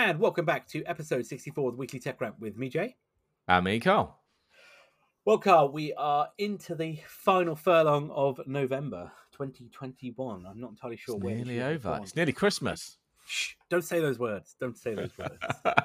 And welcome back to episode 64 of the Weekly Tech Rant with me, Jay. And me, Carl. Well, Carl, we are into the final furlong of November 2021. I'm not entirely sure It's where nearly over. It's nearly Christmas. Shh, don't say those words. Don't say those words.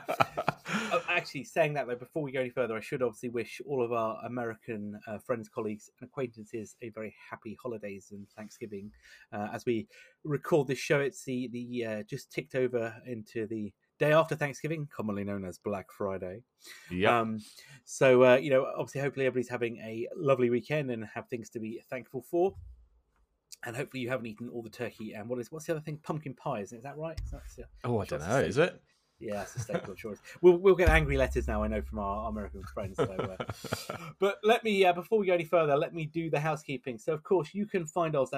Actually, saying that, though, before we go any further, I should obviously wish all of our American friends, colleagues, and acquaintances a very happy holidays and Thanksgiving. As we record this show, it's the just ticked over into the day after Thanksgiving, commonly known as Black Friday. Yep. So, obviously, hopefully everybody's having a lovely weekend and have things to be thankful for. And hopefully you haven't eaten all the turkey and what's the other thing? Pumpkin pie, is that right? I don't know. Is it? Yeah, that's a staple, I'm sure. We'll get angry letters now, I know, from our American friends. So, but let me, before we go any further, let me do the housekeeping. So, of course, you can find us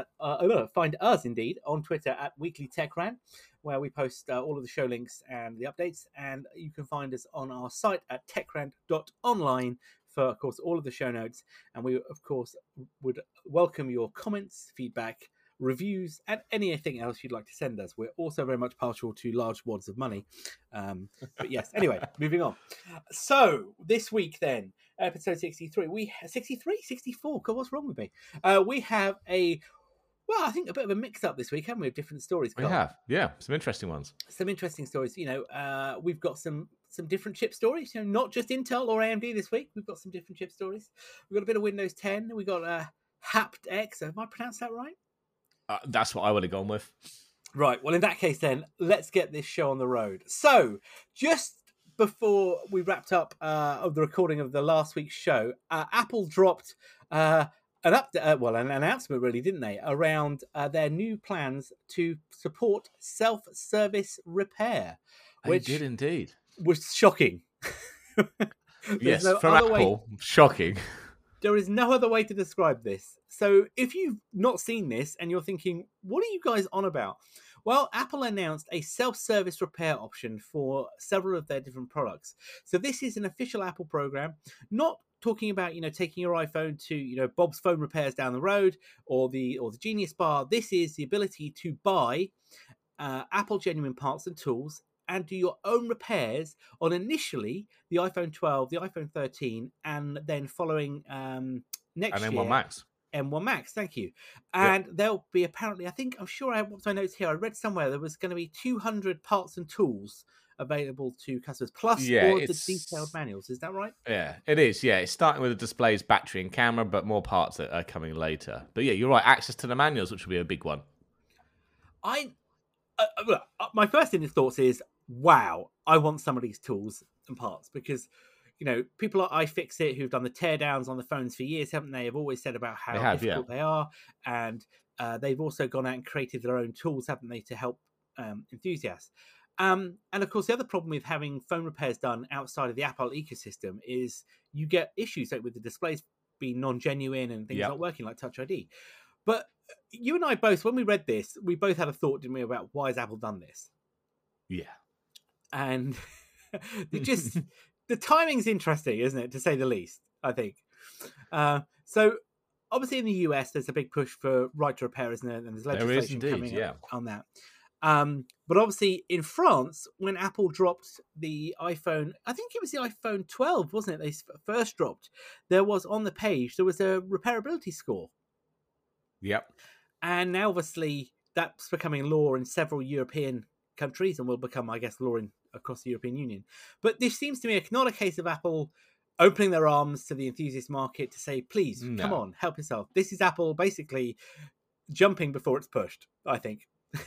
indeed on Twitter at Weekly Tech Rant, where we post all of the show links and the updates. And you can find us on our site at techrant.online for, of course, all of the show notes. And we, of course, would welcome your comments, feedback, reviews, and anything else you'd like to send us. We're also very much partial to large wads of money. But yes, anyway, moving on. So this week then, episode 63, 64, God, what's wrong with me? We have I think a bit of a mix-up this week, haven't we, of different stories? We have, yeah, some interesting ones. Some interesting stories. We've got some different chip stories, not just Intel or AMD this week. We've got some different chip stories. We've got a bit of Windows 10. We've got haptX. Have I pronounced that right? That's what I would have gone with. Right. Well, in that case, then, let's get this show on the road. So, just before we wrapped up of the recording of the last week's show, Apple dropped an announcement, really, didn't they, around their new plans to support self-service repair. Which they did indeed. Was shocking. Yes, from Apple, shocking. There is no other way to describe this. So if you've not seen this and you're thinking, what are you guys on about? Well, Apple announced a self-service repair option for several of their different products. So this is an official Apple program, not talking about, taking your iPhone to, Bob's Phone Repairs down the road or the Genius Bar. This is the ability to buy Apple genuine parts and tools and do your own repairs on initially the iPhone 12, the iPhone 13, and then following next year. And M1 Max. M1 Max, thank you. And there'll be apparently, I'm sure I have my notes here. I read somewhere there was going to be 200 parts and tools available to customers, plus all of the detailed manuals. Is that right? Yeah, it is. Yeah, it's starting with the displays, battery, and camera, but more parts that are coming later. But yeah, you're right. Access to the manuals, which will be a big one. My first thoughts is, wow, I want some of these tools and parts because, people like iFixit who've done the teardowns on the phones for years, haven't they? Have always said about how difficult they are. And they've also gone out and created their own tools, haven't they, to help enthusiasts. And of course, the other problem with having phone repairs done outside of the Apple ecosystem is you get issues like with the displays being non-genuine and things not working like Touch ID. But you and I both, when we read this, we both had a thought, didn't we, about why has Apple done this? Yeah. And the timing's interesting, isn't it, to say the least, I think. So obviously in the US, there's a big push for right to repair, isn't there? And there's legislation coming up on that. But obviously in France, when Apple dropped the iPhone, I think it was the iPhone 12, wasn't it? They first dropped. There was on the page, there was a repairability score. Yep. And now obviously that's becoming law in several European countries and will become, I guess, law across the European Union. But this seems to me not a case of Apple opening their arms to the enthusiast market to say, please, come on, help yourself. This is Apple basically jumping before it's pushed, I think.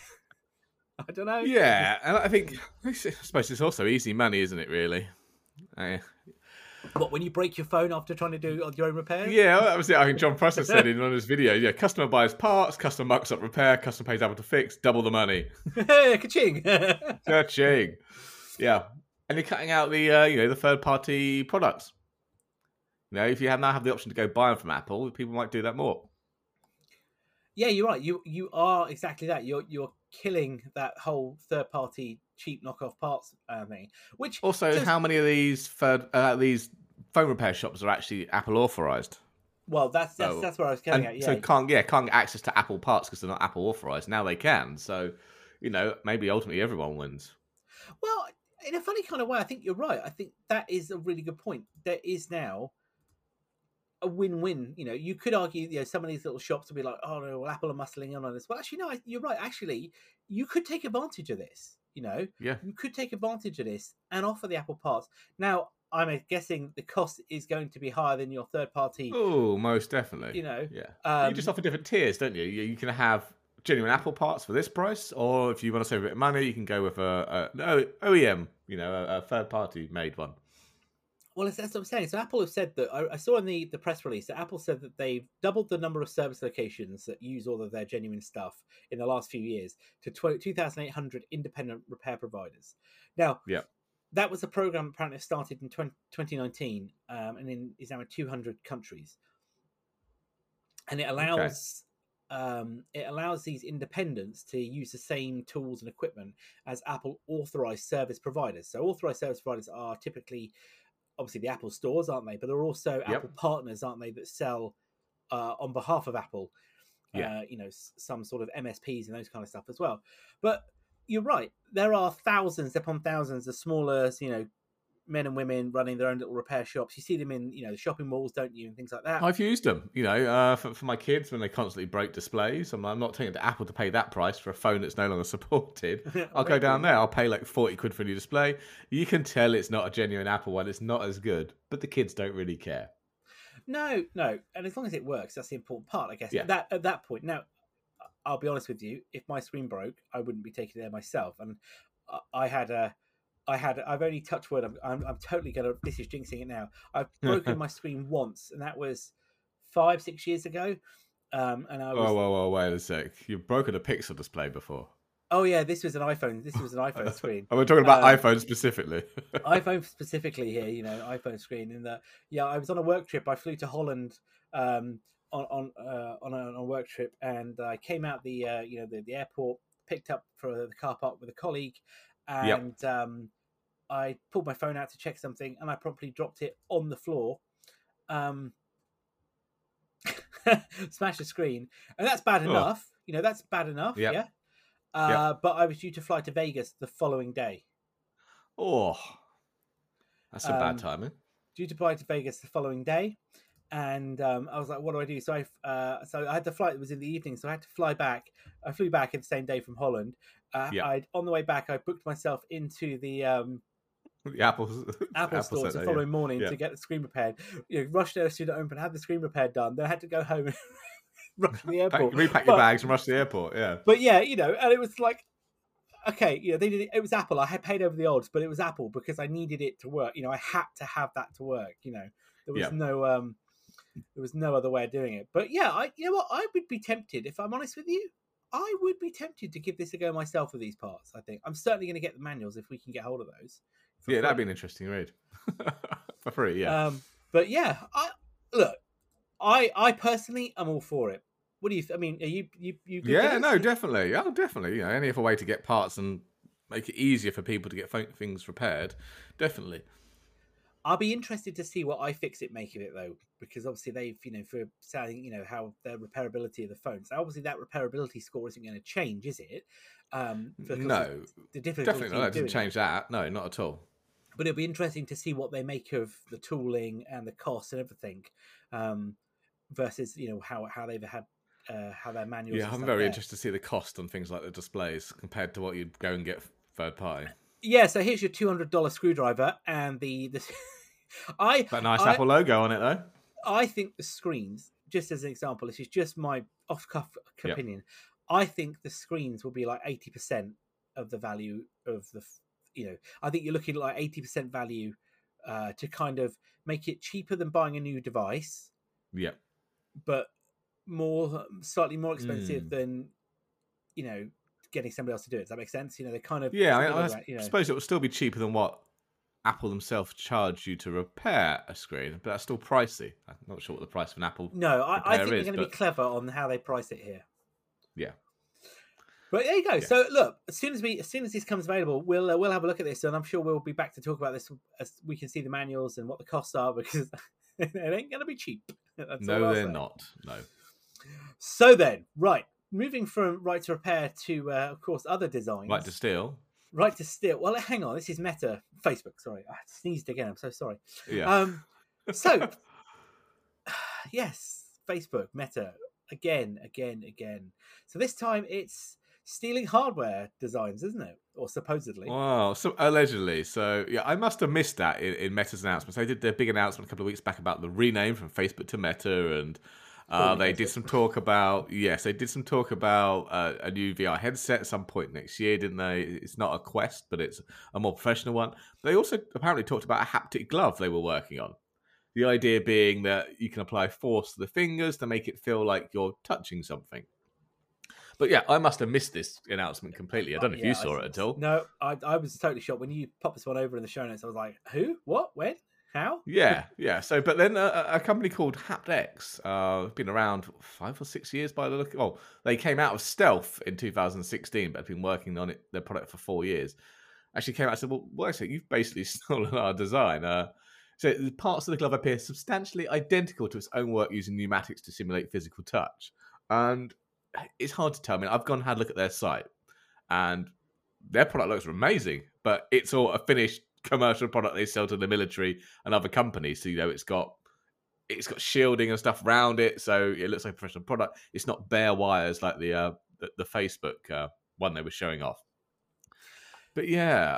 I don't know. Yeah, and I suppose it's also easy money, isn't it, really? What, when you break your phone after trying to do your own repairs? Yeah, that was it. I think John Prosser said in one of his videos, yeah, customer buys parts, customer mucks up repair, customer pays Apple to fix, double the money. Ka-ching! Ka-ching! Yeah, and you're cutting out the third-party products. If you now have the option to go buy them from Apple, people might do that more. Yeah, you're right. You are exactly that. You're killing that whole third-party cheap knockoff parts thing. Which also, how many of these these phone repair shops are actually Apple authorized? Well, that's where I was getting at. Yeah. So can't get access to Apple parts because they're not Apple authorized. Now they can. So maybe ultimately everyone wins. Well, in a funny kind of way, I think you're right. I think that is a really good point. There is now a win-win. You know, you could argue, you know, some of these little shops will be like, oh no, well, Apple are muscling in on this. Well, actually, no, you're right. Actually, you could take advantage of this. You know, Yeah. you could take advantage of this and offer the Apple parts. Now, I'm guessing the cost is going to be higher than your third-party. Oh, most definitely. You know, yeah. You just offer different tiers, don't you? You can have genuine Apple parts for this price, or if you want to save a bit of money, you can go with an OEM, you know, a third-party made one. Well, that's what I'm saying. So Apple have said that I saw in the press release that Apple said that they've doubled the number of service locations that use all of their genuine stuff in the last few years to 2,800 independent repair providers. Now, that was a program apparently started in 2019 and is now in 200 countries. And it allows these independents to use the same tools and equipment as Apple authorized service providers. So authorized service providers are typically, obviously, the Apple stores, aren't they? But they're also Apple partners, aren't they, that sell on behalf of Apple, you know, some sort of MSPs and those kind of stuff as well. But you're right. There are thousands upon thousands of smaller, you know, men and women running their own little repair shops. You see them in, you know, the shopping malls, don't you, and things like that. I've used them, you know, for my kids when they constantly break displays. I'm not taking it to Apple to pay that price for a phone that's no longer supported. I'll go down there. I'll pay like 40 quid for a new display. You can tell it's not a genuine Apple one. It's not as good, but the kids don't really care. No. And as long as it works, that's the important part, I guess. Yeah. At that point. Now, I'll be honest with you. If my screen broke, I wouldn't be taking it there myself. And I've only touched wood. I'm totally gonna. This is jinxing it now. I've broken my screen once, and that was 5-6 years ago. And I was. Whoa, wait a sec. You've broken a Pixel display before. Oh yeah, this was an iPhone. This was an iPhone screen. We're talking about iPhone specifically. iPhone specifically here, you know, iPhone screen. And I was on a work trip. I flew to Holland on a work trip, and I came out the airport, picked up for the car park with a colleague. And I pulled my phone out to check something, and I promptly dropped it on the floor, smashed the screen, and that's bad enough. You know, that's bad enough. Yeah. But I was due to fly to Vegas the following day. Oh, that's a bad timing. Due to fly to Vegas the following day, and I was like, "What do I do?" So I had the flight. It was in the evening, so I had to fly back. I flew back in the same day from Holland. On the way back, I booked myself into the Apple stores the following morning to get the screen repaired. You know, rushed there as soon as it opened, had the screen repaired done. Then I had to go home and rush to the airport, repack your bags and rush to the airport. Yeah, but yeah, you know, and it was like, okay, you know, they did it. It was Apple. I had paid over the odds, but it was Apple because I needed it to work. You know, I had to have that to work. You know, there was no other way of doing it. But yeah, you know what? I would be tempted, if I'm honest with you. I would be tempted to give this a go myself with these parts. I think I'm certainly going to get the manuals if we can get hold of those. Yeah, that'd be an interesting read for free. Yeah, but yeah, I personally am all for it. What do you? I mean, are you? Yeah, no, definitely. Oh, definitely. You know, any other way to get parts and make it easier for people to get things repaired, definitely. I'll be interested to see what iFixit make of it, though, because obviously they've, you know, for saying, you know, how their repairability of the phones. So obviously that repairability score isn't going to change, is it? No, the definitely not. It doesn't change that. No, not at all. But it'll be interesting to see what they make of the tooling and the costs and everything, versus, you know, how they've had how their manuals. Yeah, I'm very interested to see the cost on things like the displays compared to what you'd go and get third party. Yeah, so here's your $200 screwdriver and the that nice Apple logo on it, though. I think the screens, just as an example, this is just my off-cuff opinion. I think the screens will be like 80% of the value of the, you know, I think you're looking at like 80% value to kind of make it cheaper than buying a new device. Yeah. But slightly more expensive than, you know, getting somebody else to do it. Does that make sense? You know, they kind of... Yeah, I suppose it would still be cheaper than what Apple themselves charge you to repair a screen, but that's still pricey. I'm not sure what the price of an Apple I think they're going to be clever on how they price it here. Yeah. But there you go. Yeah. So look, as soon as this comes available, we'll have a look at this, and I'm sure we'll be back to talk about this as we can see the manuals and what the costs are, because it ain't going to be cheap. No, they're not. No. So then, right, moving from right to repair to, of course, other designs. Right to steal. right to steal. Well, hang on. This is Meta, Facebook. Sorry, I sneezed again. I'm so sorry. Yeah. So yes, Facebook, Meta, again. So this time it's stealing hardware designs, isn't it? Or supposedly. Wow, so allegedly. So yeah, I must have missed that in Meta's announcements. They did their big announcement a couple of weeks back about the rename from Facebook to Meta, and they did some talk about a new VR headset at some point next year, didn't they? It's not a Quest, but it's a more professional one. They also apparently talked about a haptic glove they were working on. The idea being that you can apply force to the fingers to make it feel like you're touching something. But yeah, I must have missed this announcement completely. I don't know if you saw it at all. No, I was totally shocked when you popped this one over in the show notes. I was like, who? What? When? How? Yeah. So, but then a company called haptX, been around 5 or 6 years by the look. Oh, they came out of stealth in 2016, but have been working on their product for 4 years. Actually came out and said, well, wait a second, you've basically stolen our design. So the parts of the glove appear substantially identical to its own work using pneumatics to simulate physical touch. And it's hard to tell. I mean, I've gone and had a look at their site, and their product looks amazing, but it's all a finished commercial product they sell to the military and other companies. So it's got shielding and stuff around it, so it looks like a professional product. It's not bare wires like the Facebook one they were showing off. But yeah,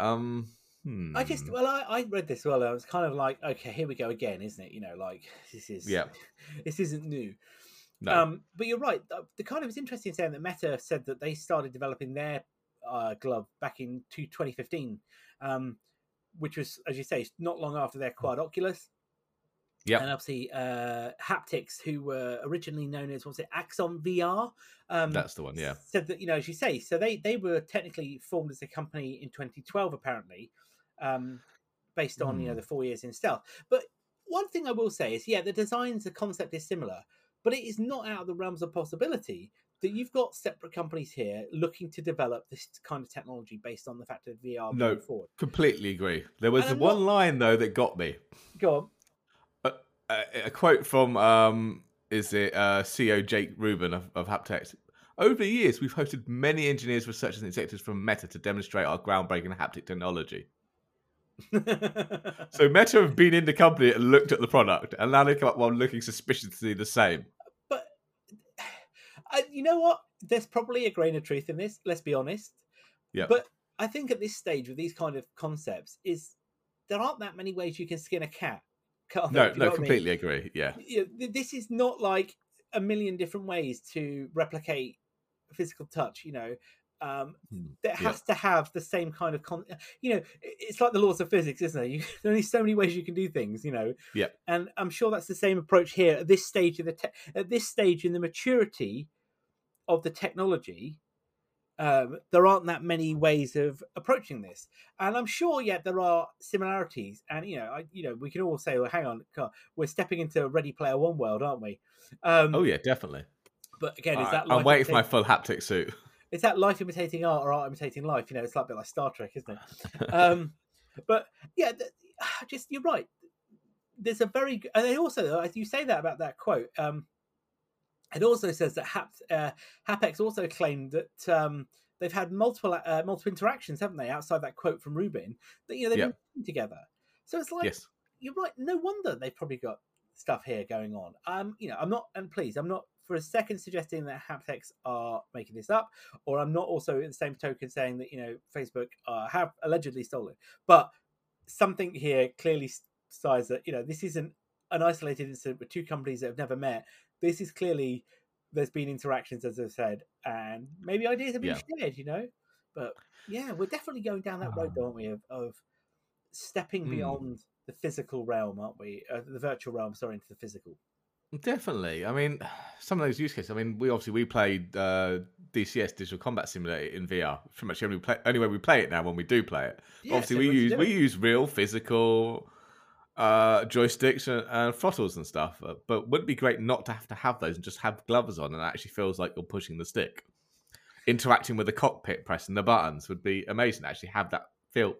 I read this. Well, I was kind of like, okay, here we go again, isn't it? This isn't new. No. But you're right. The kind of was interesting saying that Meta said that they started developing their glove back in 2015, which was, as you say, not long after they acquired Oculus. Yeah, and obviously haptix, who were originally known as Axon VR. That's the one. Yeah, said that, as you say, so they were technically formed as a company in 2012, apparently, based on the 4 years in stealth. But one thing I will say is, the designs, the concept is similar, but it is not out of the realms of possibility that you've got separate companies here looking to develop this kind of technology based on the fact that VR moving forward. Completely agree. There was one line though that got me. Go on. A quote from CEO Jake Rubin of haptix. Over the years, we've hosted many engineers, researchers, and executives from Meta to demonstrate our groundbreaking haptic technology. So Meta have been in the company and looked at the product, and now they come up while looking suspiciously the same. But you know what? There's probably a grain of truth in this. Let's be honest. Yeah. But I think at this stage with these kind of concepts, there aren't that many ways you can skin a cat. No, completely agree. Yeah. This is not like a million different ways to replicate physical touch. That has to have the same kind of it's like the laws of physics, isn't it? There are only so many ways you can do things. Yeah. And I'm sure that's the same approach here at this stage at this stage in the maturity of the technology. There aren't that many ways of approaching this, and I'm sure there are similarities. And we can all say, well, hang on, we're stepping into Ready Player One world, aren't we? Oh yeah, definitely. But again, is that I'm waiting for my full haptic suit. Is that life imitating art or art imitating life? It's like a bit like Star Trek, isn't it? But yeah, you're right. There's a very, and they also, as you say that about that quote, it also says that haptix also claimed that they've had multiple interactions, haven't they, outside that quote from Rubin, that they've been together. So it's like, you're right. No wonder they've probably got stuff here going on. I'm not for a second suggesting that haptix are making this up, or I'm not also in the same token saying that Facebook have allegedly stolen. But something here clearly says that this isn't an isolated incident with two companies that have never met. This is clearly, there's been interactions, as I've said, and maybe ideas have been shared, But yeah, we're definitely going down that road, aren't we, of stepping beyond the physical realm, aren't we? The virtual realm, into the physical. Definitely. I mean, some of those use cases. I mean, we played DCS, Digital Combat Simulator, in VR. Pretty much only way we play it now when we do play it. Yeah, obviously, we use real physical joysticks and throttles and stuff, but wouldn't it be great not to have those and just have gloves on, and it actually feels like you're pushing the stick? Interacting with the cockpit, pressing the buttons would be amazing to actually have that feel.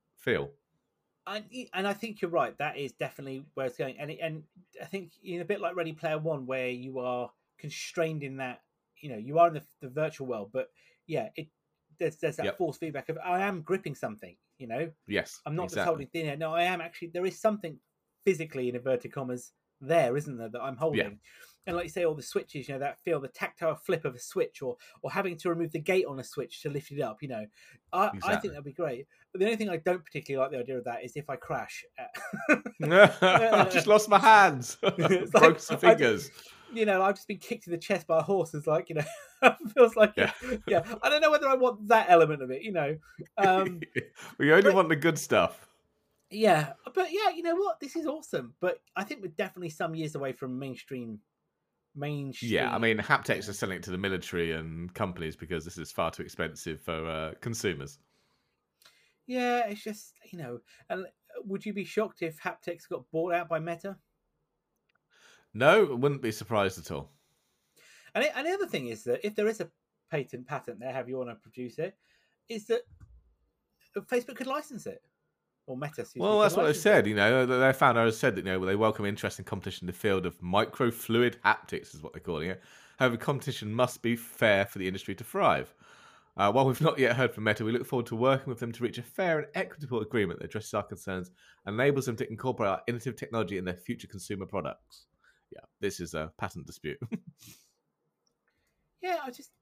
And I think you're right. That is definitely where it's going. And I think a bit like Ready Player One, where you are constrained in that, you are in the virtual world, but there's that Yep. force feedback of I am gripping something. Yes. I'm not just Exactly. holding thin air. No, I am actually. There is something physically in inverted commas there, isn't there, that I'm holding? Yeah. And like you say, all the switches, that feel the tactile flip of a switch, or having to remove the gate on a switch to lift it up. I think Exactly. that'd be great. But the only thing I don't particularly like the idea of that is if I crash. I've just lost my hands. It's Broke like some fingers. I've just been kicked in the chest by a horse. It's like, feels like, Yeah. yeah. I don't know whether I want that element of it. We only but- want the good stuff. Yeah, but yeah, you know what? This is awesome. But I think we're definitely some years away from mainstream. Yeah, I mean, haptics are selling it to the military and companies because this is far too expensive for consumers. Yeah, it's just, and would you be shocked if haptics got bought out by Meta? No, I wouldn't be surprised at all. And the other thing is that if there is a patent there, however you want to produce it, is that Facebook could license it. Or Meta, Well, that's what they said. Their founder has said that they welcome interest in competition in the field of microfluid haptics, is what they're calling it. However, competition must be fair for the industry to thrive. While we've not yet heard from Meta, we look forward to working with them to reach a fair and equitable agreement that addresses our concerns and enables them to incorporate our innovative technology in their future consumer products. Yeah, this is a patent dispute. Yeah, I just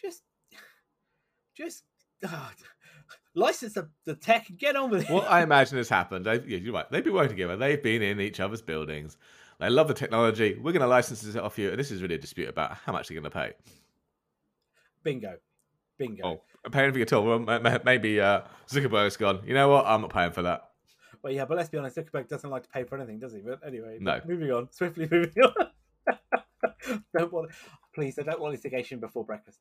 license the tech and get on with it. What I imagine has happened, you're right, they've been working together, they've been in each other's buildings, they love the technology, we're going to license it off you, and this is really a dispute about how much they're going to pay. Bingo. Oh, pay anything at all. Well, maybe Zuckerberg's gone, you know what, I'm not paying for that. Well, yeah, but let's be honest, Zuckerberg doesn't like to pay for anything, does he? But anyway, No. Moving on, swiftly moving on. Please, I don't want litigation before breakfast.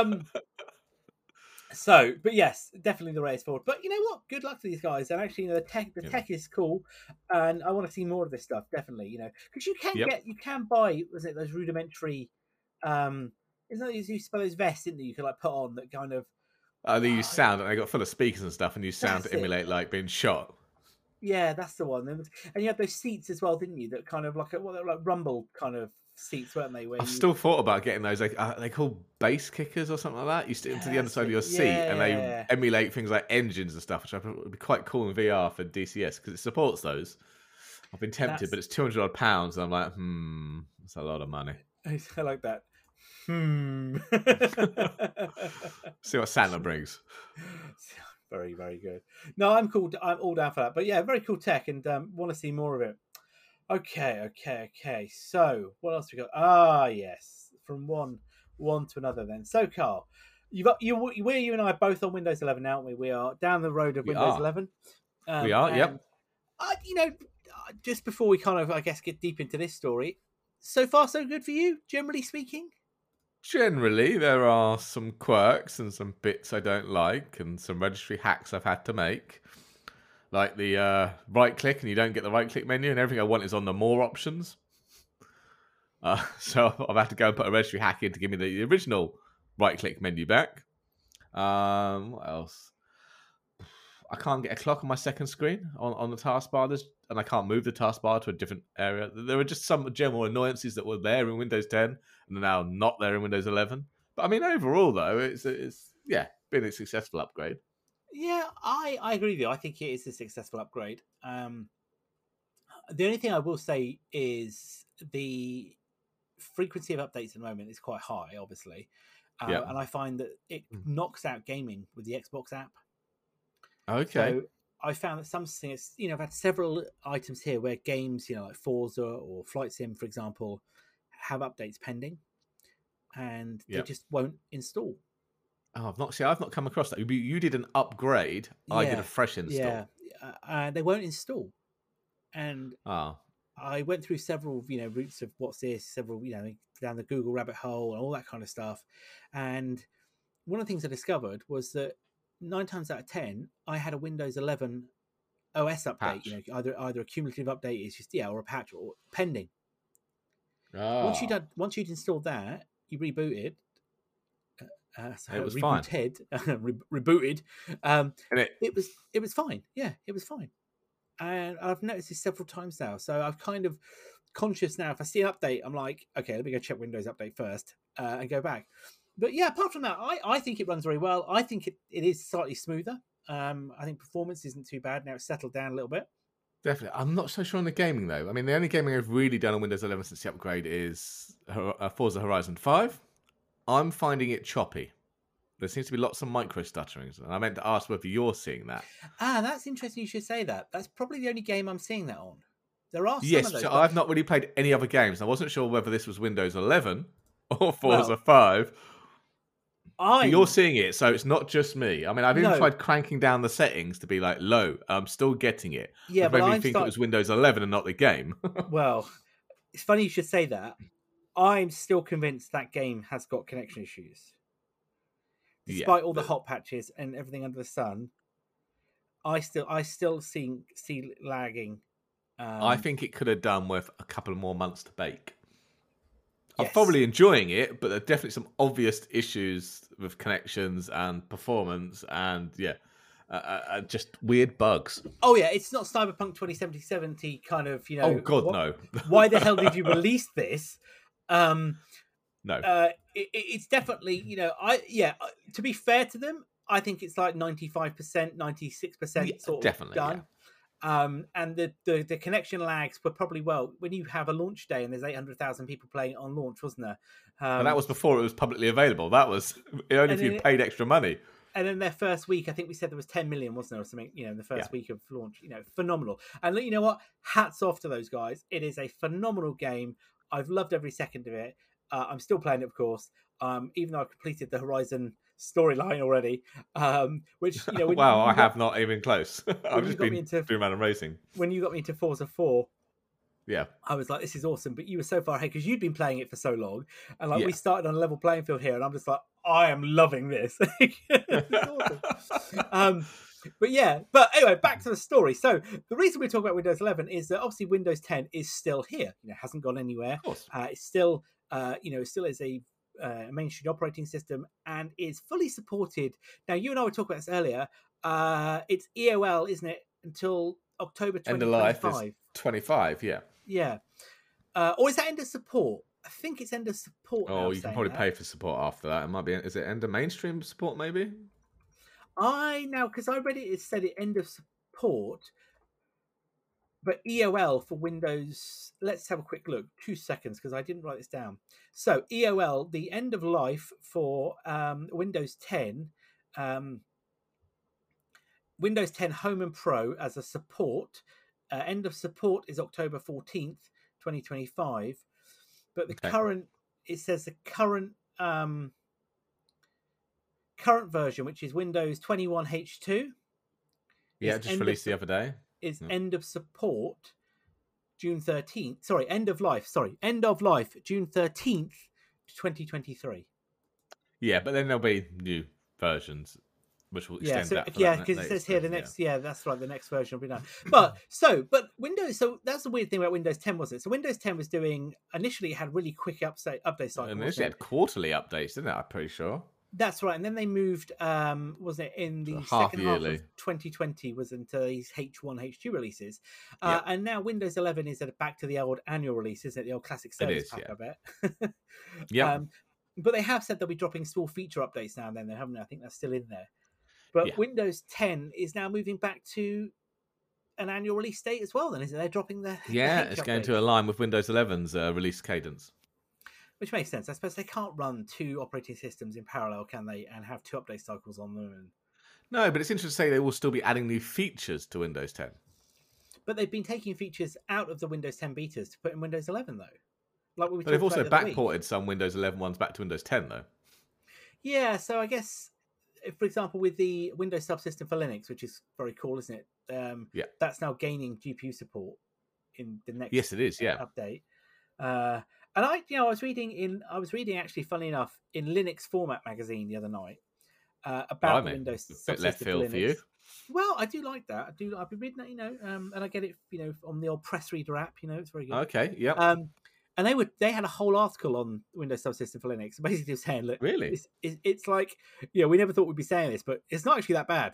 So, but yes, definitely the race forward. But you know what? Good luck to these guys. And actually, the tech is cool, and I want to see more of this stuff. Definitely, because you can buy, was it those rudimentary? Isn't that you used to buy those vests, didn't you? You could like put on that kind of. They use sound, and they got full of speakers and stuff, and use sound to emulate like being shot. Yeah, that's the one. And you had those seats as well, didn't you? That kind of like like rumble kind of seats, weren't they? I've still thought about getting those. Like they call bass kickers or something like that. You stick them to the underside of your seat, and they emulate things like engines and stuff, which I think would be quite cool in VR for DCS because it supports those. I've been tempted, but it's £200, and I'm like, that's a lot of money. I like that. See what Santa brings. Very, very good. No, I'm cool. I'm all down for that. But yeah, very cool tech, and want to see more of it. Okay. So what else we got? Yes, from one to another. Then, so Carl, you and I are both on Windows 11, aren't we? We are down the road of Windows 11. We are. Yep. Just before we kind of, I guess, get deep into this story, so far so good for you, generally speaking. Generally, there are some quirks and some bits I don't like, and some registry hacks I've had to make. Like the right click, and you don't get the right click menu, and everything I want is on the more options. So I've had to go and put a registry hack in to give me the original right click menu back. What else? I can't get a clock on my second screen on the taskbar, and I can't move the taskbar to a different area. There are just some general annoyances that were there in Windows 10 and are now not there in Windows 11. But I mean, overall, though, it's been a successful upgrade. Yeah, I agree with you. I think it is a successful upgrade. The only thing I will say is the frequency of updates at the moment is quite high, obviously. And I find that it knocks out gaming with the Xbox app. Okay. So I found that some things, I've had several items here where games, like Forza or Flight Sim, for example, have updates pending, and they just won't install. Oh, I've not come across that. You did an upgrade. Yeah. I did a fresh install. Yeah, they won't install. And I went through several, routes of what's this, several, down the Google rabbit hole and all that kind of stuff. And one of the things I discovered was that 9 times out of 10, I had a Windows 11 OS update. Patch. Either a cumulative update is just or a patch or pending. Oh. Once you'd installed that, you rebooted. It was fine. Rebooted. It was fine. Yeah, it was fine. And I've noticed this several times now. So I've kind of conscious now. If I see an update, I'm like, okay, let me go check Windows Update first and go back. But yeah, apart from that, I think it runs very well. I think it is slightly smoother. I think performance isn't too bad now. It's settled down a little bit. Definitely. I'm not so sure on the gaming, though. I mean, the only gaming I've really done on Windows 11 since the upgrade is Forza Horizon 5. I'm finding it choppy. There seems to be lots of micro stutterings. And I meant to ask whether you're seeing that. That's interesting you should say that. That's probably the only game I'm seeing that on. There are some Yes, of those. so I've not really played any other games. I wasn't sure whether this was Windows 11 or Forza 5. But you're seeing it, so it's not just me. I mean, I've even tried cranking down the settings to be like low. I'm still getting it. Yeah, but made me think it was Windows 11 and not the game. Well, it's funny you should say that. I'm still convinced that game has got connection issues. Despite all the hot patches and everything under the sun, I still see lagging. I think it could have done with a couple more months to bake. I'm probably enjoying it, but there are definitely some obvious issues with connections and performance and, just weird bugs. Oh, yeah, it's not Cyberpunk 2070 kind of, Oh, God, no. Why the hell did you release this? No. It's definitely, to be fair to them, I think it's like 95%, 96% sort of definitely done. Yeah. And the connection lags were probably when you have a launch day and there's 800,000 people playing it on launch, wasn't there? But that was before it was publicly available. That was only if you paid extra money. And then their first week, I think we said there was 10 million, wasn't there, or something? In the first week of launch, phenomenal. And you know what? Hats off to those guys. It is a phenomenal game. I've loved every second of it. I'm still playing it, of course. Even though I've completed the Horizon storyline already, which wow, I have not even close. I've just been doing random racing. When you got me into Forza 4, yeah, I was like, this is awesome. But you were so far ahead because you'd been playing it for so long, and we started on a level playing field here, and I'm just like, I am loving this. It's awesome. But anyway, back to the story. So the reason we're talking about Windows 11 is that obviously Windows 10 is still here. Hasn't gone anywhere. Of course. It's still, it still is a mainstream operating system and is fully supported. Now, you and I were talking about this earlier. It's EOL, isn't it, until October 2025? End of life is 25, yeah. Yeah. Or is that end of support? I think it's end of support. Oh, you can probably pay for support after that. It might be. Is it end of mainstream support, maybe? Because I read it said it end of support. But EOL for Windows, let's have a quick look. 2 seconds, because I didn't write this down. So EOL, the end of life for Windows 10, Windows 10 Home and Pro as a support. End of support is October 14th, 2025. But the current version, which is Windows 21 H2. Yeah, just released the other day. Is end of support June 13th. Sorry, end of life, June 13th, 2023. Yeah, but then there'll be new versions which will extend that. Because it says here the next. Yeah, that's right. The next version will be done. But Windows. So that's the weird thing about Windows 10, wasn't it? So Windows 10 was doing initially it had really quick update cycles. Initially, it had quarterly updates, didn't it? I'm pretty sure. That's right, and then they moved. Wasn't it in the second half of 2020 was into these H1, H2 releases, and now Windows 11 is back to the old annual release, isn't it? The old classic service pack, I bet. Yeah. But they have said they'll be dropping small feature updates now and then. They haven't. I think that's still in there. But Windows 10 is now moving back to an annual release date as well. Then, isn't it? They're dropping the it's going to align with Windows 11's release cadence. Which makes sense. I suppose they can't run 2 operating systems in parallel, can they? And have 2 update cycles on them. No, but it's interesting to say they will still be adding new features to Windows 10. But they've been taking features out of the Windows 10 betas to put in Windows 11, though. Like but they've also backported some Windows 11 ones back to Windows 10, though. Yeah, so I guess, for example, with the Windows subsystem for Linux, which is very cool, isn't it? That's now gaining GPU support in the next update. And I was reading actually, funnily enough, in Linux Format magazine the other night about Windows subsystem left field for Linux. For you. Well, I do like that. I've been reading that, and I get it, on the old Press Reader app. It's very good. Okay, yeah. And they had a whole article on Windows subsystem for Linux, basically saying, look, really, it's like, we never thought we'd be saying this, but it's not actually that bad.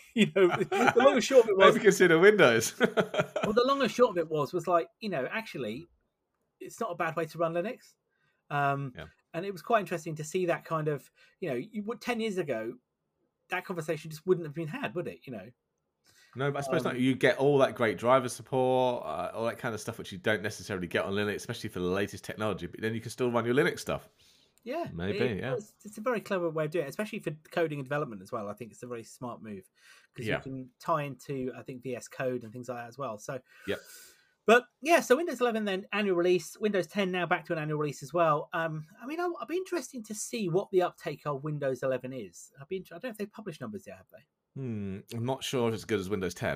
The long and short of it was, maybe consider Windows. Well, the long and short of it was like, actually, it's not a bad way to run Linux. And it was quite interesting to see that kind of, 10 years ago, that conversation just wouldn't have been had, would it? No, but I suppose not. You get all that great driver support, all that kind of stuff, which you don't necessarily get on Linux, especially for the latest technology. But then you can still run your Linux stuff. Yeah, maybe. It's a very clever way of doing it, especially for coding and development as well. I think it's a very smart move because you can tie into, I think, VS Code and things like that as well. So, yep. But yeah, so Windows 11 then annual release, Windows 10 now back to an annual release as well. I mean, I'll be interesting to see what the uptake of Windows 11 is. I don't know if they've published numbers yet, have they? I'm not sure if it's as good as Windows 10.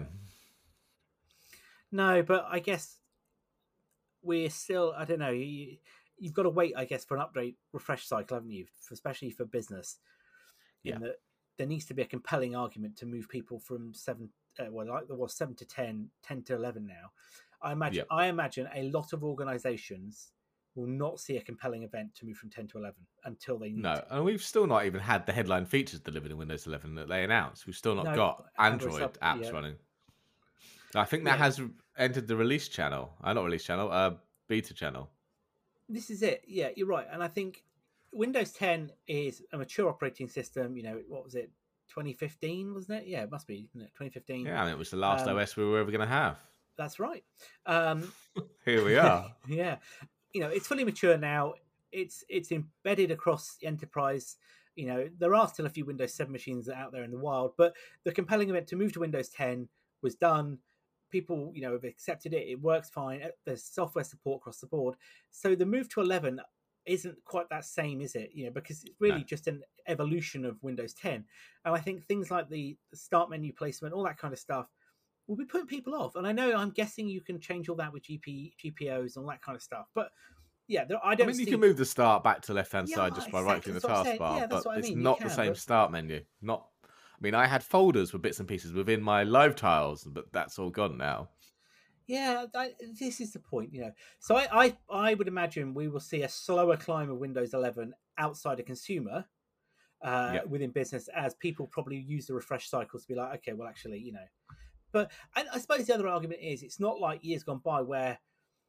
No, but I guess we're still, I don't know, you've got to wait, I guess, for an update refresh cycle, haven't you? Especially for business. In that there needs to be a compelling argument to move people from 7, like there was 7 to 10, 10 to 11 now. I imagine a lot of organisations will not see a compelling event to move from 10 to 11 until they need to. And we've still not even had the headline features delivered in Windows 11 that they announced. We've still not got Android apps running. I think that has entered the release channel. Not release channel, beta channel. This is it. Yeah, you're right. And I think Windows 10 is a mature operating system. What was it? 2015, wasn't it? Yeah, it must be, isn't it? 2015. Yeah, and it was the last OS we were ever going to have. That's right. Here we are. Yeah. It's fully mature now. It's embedded across the enterprise. There are still a few Windows 7 machines out there in the wild, but the compelling event to move to Windows 10 was done. People, have accepted it. It works fine. There's software support across the board. So the move to 11 isn't quite that same, is it? Because it's really just an evolution of Windows 10. And I think things like the start menu placement, all that kind of stuff, will be putting people off. And I'm guessing you can change all that with GPOs and all that kind of stuff. But yeah, you can move the start back to left-hand side just by right-clicking the taskbar, but it's not the same start menu. I had folders with bits and pieces within my live tiles, but that's all gone now. Yeah, this is the point, So I would imagine we will see a slower climb of Windows 11 outside a consumer within business, as people probably use the refresh cycles to be like, okay, well, actually, But I suppose the other argument is it's not like years gone by where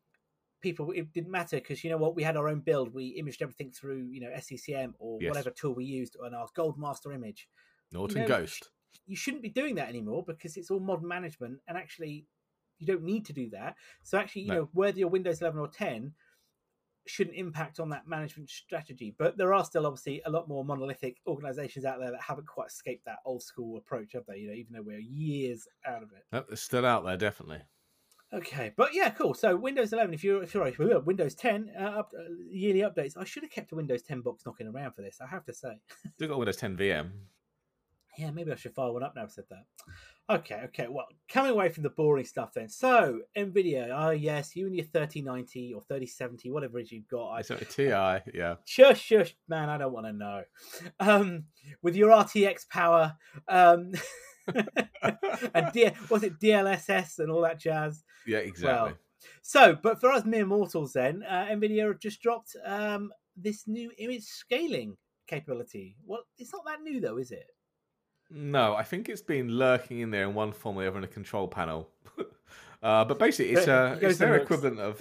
it didn't matter because we had our own build. We imaged everything through SCCM or whatever tool we used on our Gold Master image. Norton Ghost. You shouldn't be doing that anymore because it's all mod management, and actually you don't need to do that. So actually, whether you're Windows 11 or 10 shouldn't impact on that management strategy. But there are still obviously a lot more monolithic organizations out there that haven't quite escaped that old school approach, have they? Even though we're years out of it. They're still out there, definitely. Okay, but yeah, cool. So Windows 11, if you're Windows 10 yearly updates, I should have kept a Windows 10 box knocking around for this, I have to say. Still got Windows 10 VM. Yeah, maybe I should fire one up now I've said that. Okay. Well, coming away from the boring stuff then. So, NVIDIA, yes, you and your 3090 or 3070, whatever it is you've got. Ti, yeah. Shush, man, I don't want to know. With your RTX power, and was it DLSS and all that jazz? Yeah, exactly. But for us mere mortals then, NVIDIA have just dropped this new image scaling capability. Well, it's not that new though, is it? No, I think it's been lurking in there in one form or the other in a control panel. But basically, it's their equivalent of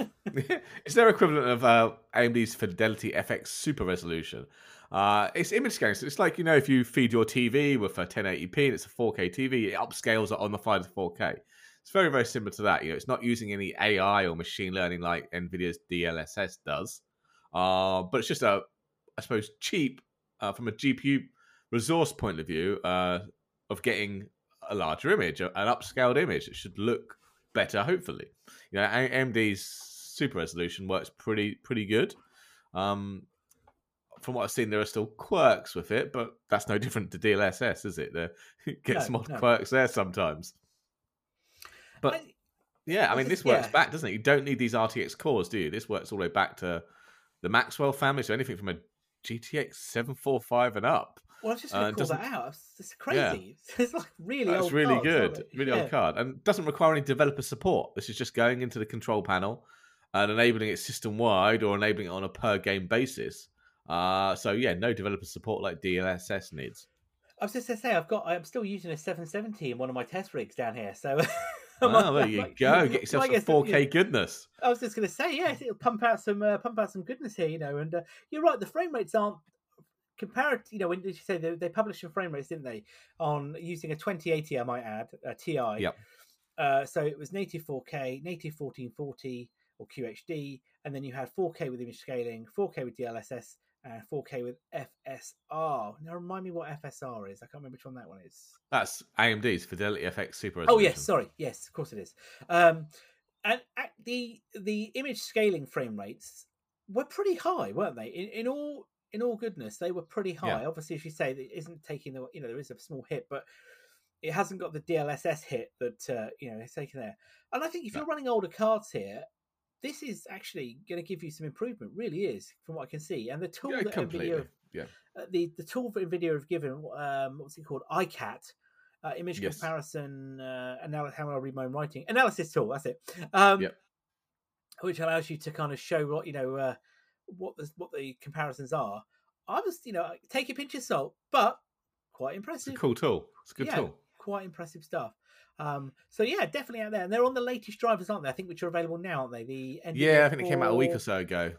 AMD's Fidelity FX Super Resolution. It's image scaling. So it's like if you feed your TV with a 1080p and it's a 4K TV, it upscales it on the fly to 4K. It's very, very similar to that. It's not using any AI or machine learning like NVIDIA's DLSS does. But it's just I suppose cheap from a GPU resource point of view of getting a larger image, an upscaled image. It should look better, hopefully. AMD's Super Resolution works pretty good. From what I've seen, there are still quirks with it, but that's no different to DLSS, is it? It gets more quirks there sometimes. But this works back, doesn't it? You don't need these RTX cores, do you? This works all the way back to the Maxwell family, so anything from a GTX 745 and up. Well, I was just going to call that out. It's crazy. Yeah. It's like really old. It's really good. Really old card. And doesn't require any developer support. This is just going into the control panel and enabling it system-wide or enabling it on a per-game basis. No developer support like DLSS needs. I was just going to say, I'm still using a 770 in one of my test rigs down here. So Well, there you go. Get yourself some 4K goodness. I was just going to say, yes, it'll pump out some goodness here, And you're right, the frame rates aren't compared. When did you say they published some frame rates, didn't they? On using a 2080, I might add, a TI. Yep. So it was native 4K, native 1440 or QHD, and then you had 4K with image scaling, 4K with DLSS, and 4K with FSR. Now remind me what FSR is. I can't remember which one that one is. That's AMD's Fidelity FX Super Resolution. Oh yes, sorry, yes, of course it is. And the image scaling frame rates were pretty high, weren't they? In all goodness, they were pretty high. Yeah. Obviously, as you say, it isn't taking the there is a small hit, but it hasn't got the DLSS hit that it's taken there. And I think if you're running older cards here, this is actually going to give you some improvement. Really is, from what I can see. And the tool that NVIDIA, the tool that NVIDIA have given, what's it called, ICAT, image comparison analysis. How will I read my own writing? Analysis tool. That's it. Which allows you to kind of show what the comparisons are. I was take a pinch of salt, but quite impressive. It's a cool tool. It's a good tool. Quite impressive stuff. So yeah, definitely out there, and they're on the latest drivers, aren't they? I think which are available now, aren't they? The NVIDIA I think they came out a week or so ago.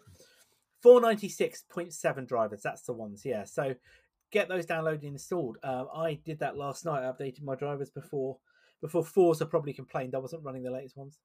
496.7 drivers. That's the ones. Yeah. So get those downloaded and installed. I did that last night. I updated my drivers before Forza probably complained I wasn't running the latest ones.